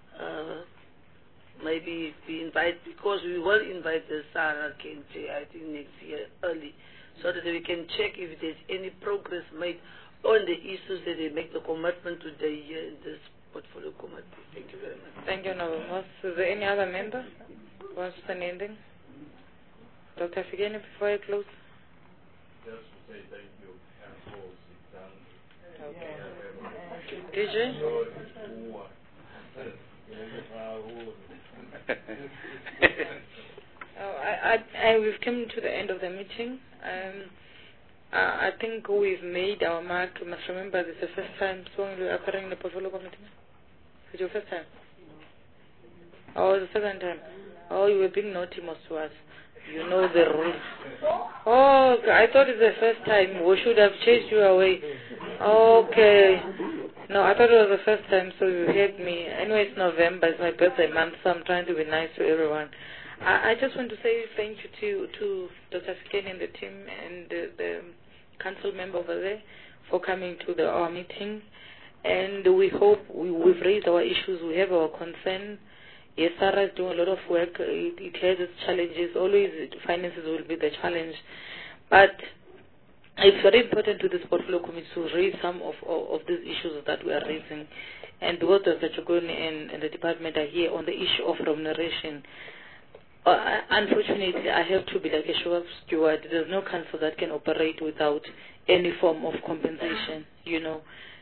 maybe we invite, because we will invite the Sarah Kente, I think next year early, so that we can check if there's any progress made on the issues that they make the commitment to the year in this portfolio committee. Thank you very much. Thank you, Noble. Is there any other member who wants to say anything? Dr. Figeni, before I close? Just to say thank you, Council. Okay. DJ? We've come to the end of the meeting. I think we've made our mark. You must remember this is the first time you're appearing in the portfolio committee. Is it your first time? Oh, the second time. Oh, you were being naughty most to us. You know the rules. Oh, I thought it's the first time. We should have chased you away. Okay. No, I thought it was the first time, so you heard me. Anyway, it's November. It's my birthday month, so I'm trying to be nice to everyone. I just want to say thank you to Dr. Fikeni and the team and the council member over there for coming to our meeting. And we hope we've raised our issues. We have our concern. Yes, Sarah is doing a lot of work. It has its challenges. Always finances will be the challenge. But it's very important to this portfolio committee to raise some of these issues that we are raising. And both Dr. Chogoni and the department are here on the issue of remuneration. Unfortunately, I have to be like a show-up steward. There's no council that can operate without any form of compensation,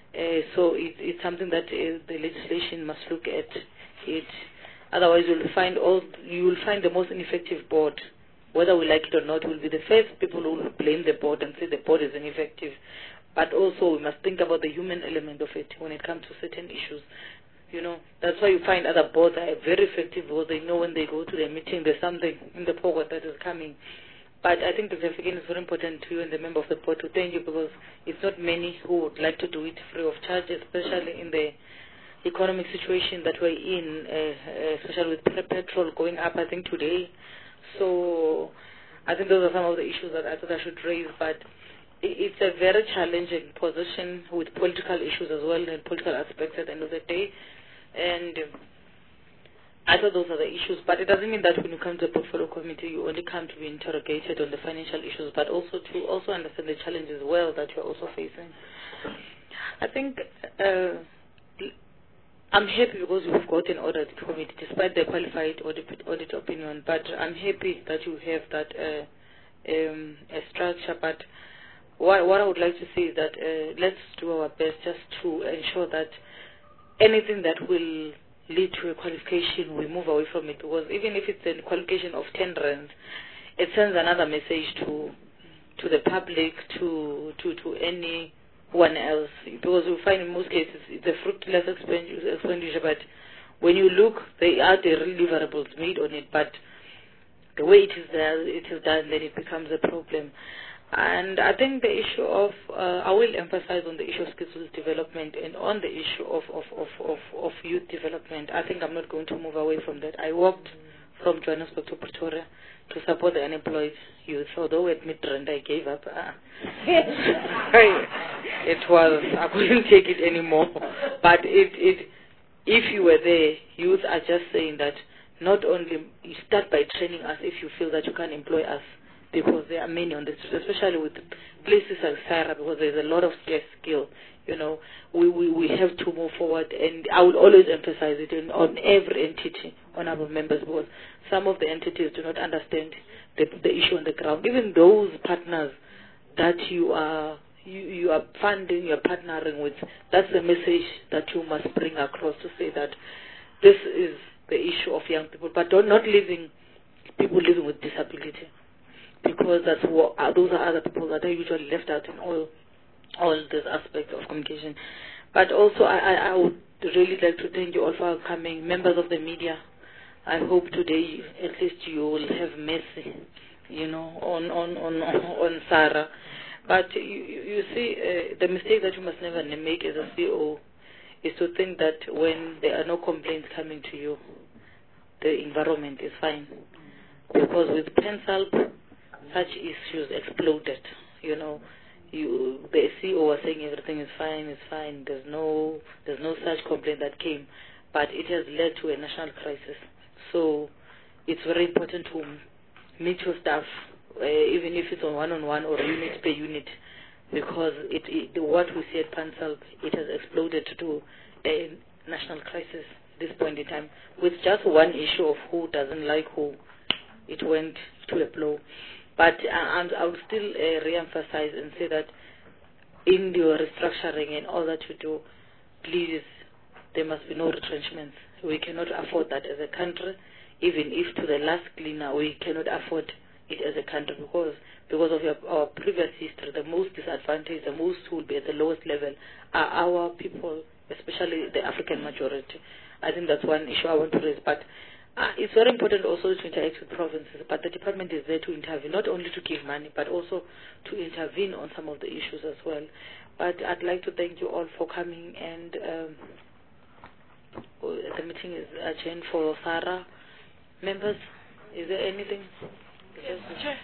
So it's something that the legislation must look at it. Otherwise, you will find the most ineffective board, whether we like it or not. We'll be the first people who will blame the board and say the board is ineffective. But also, we must think about the human element of it when it comes to certain issues. You know, that's why you find other boards are very effective because they know when they go to the meeting there's something in the pocket that is coming. But I think Dr. Fikeni, it's very important to you and the member of the board to thank you, because it's not many who would like to do it free of charge, especially in the economic situation that we're in, especially with petrol going up, I think, today. So I think those are some of the issues that I thought I should raise. But it's a very challenging position with political issues as well and political aspects at the end of the day. And I thought those are the issues, but it doesn't mean that when you come to the portfolio committee you only come to be interrogated on the financial issues, but also to understand the challenges well that you're also facing. I think I'm happy because we've got an audit committee, despite the qualified audit opinion, but I'm happy that you have that a structure. But what I would like to say is that let's do our best just to ensure that anything that will lead to a qualification, we move away from it, because even if it's a qualification of 10 rands, it sends another message to the public, to anyone else, because you find in most cases it's a fruitless expenditure, but when you look, there are the deliverables made on it, but the way it is there, it is done, then it becomes a problem. And I think the issue of, I will emphasize on the issue of skills development and on the issue of youth development. I think I'm not going to move away from that. I walked from Johannesburg to Pretoria to support the unemployed youth, although at Midrand I gave up. I couldn't take it anymore. But if you were there, youth are just saying that not only you start by training us if you feel that you can employ us, because there are many on the street, especially with places like SARA, because there's a lot of scarce skill. You know, we have to move forward, and I will always emphasize it on every entity, on our members, because some of the entities do not understand the issue on the ground. Even those partners that you are funding, you're partnering with, that's the message that you must bring across, to say that this is the issue of young people, but not leaving people living with disability, because those are other people that are usually left out in all these aspects of communication. But also, I would really like to thank you all for coming, members of the media. I hope today at least you will have mercy, you know, on Sarah. But you see, the mistake that you must never make as a CEO is to think that when there are no complaints coming to you, the environment is fine. Because with PenSALP, such issues exploded. You know, the CEO was saying everything is fine. There's no such complaint that came, but it has led to a national crisis. So it's very important to meet your staff, even if it's on one-on-one or unit per unit, because what we see at PenSALP, it has exploded to a national crisis at this point in time, with just one issue of who doesn't like who. It went to a blow. But I will still re-emphasize and say that in your restructuring and all that you do, please, there must be no retrenchments. We cannot afford that as a country, even if to the last cleaner we cannot afford it as a country, because of our previous history. The most disadvantaged, the most who will be at the lowest level are our people, especially the African majority. I think that's one issue I want to raise. But it's very important also to interact with provinces, but the department is there to intervene, not only to give money, but also to intervene on some of the issues as well. But I'd like to thank you all for coming, and the meeting is adjourned for Sarah. Members, is there anything? Yes, Chair.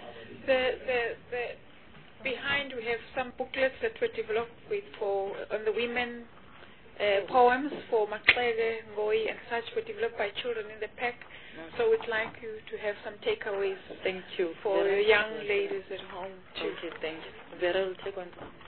Behind we have some booklets that were developed on the women poems for Maxele, Ngoi and such were developed by children in the pack. So we'd like you to have some takeaways. Thank you. For your young ladies at home too. Okay, thank you. Vera will take one.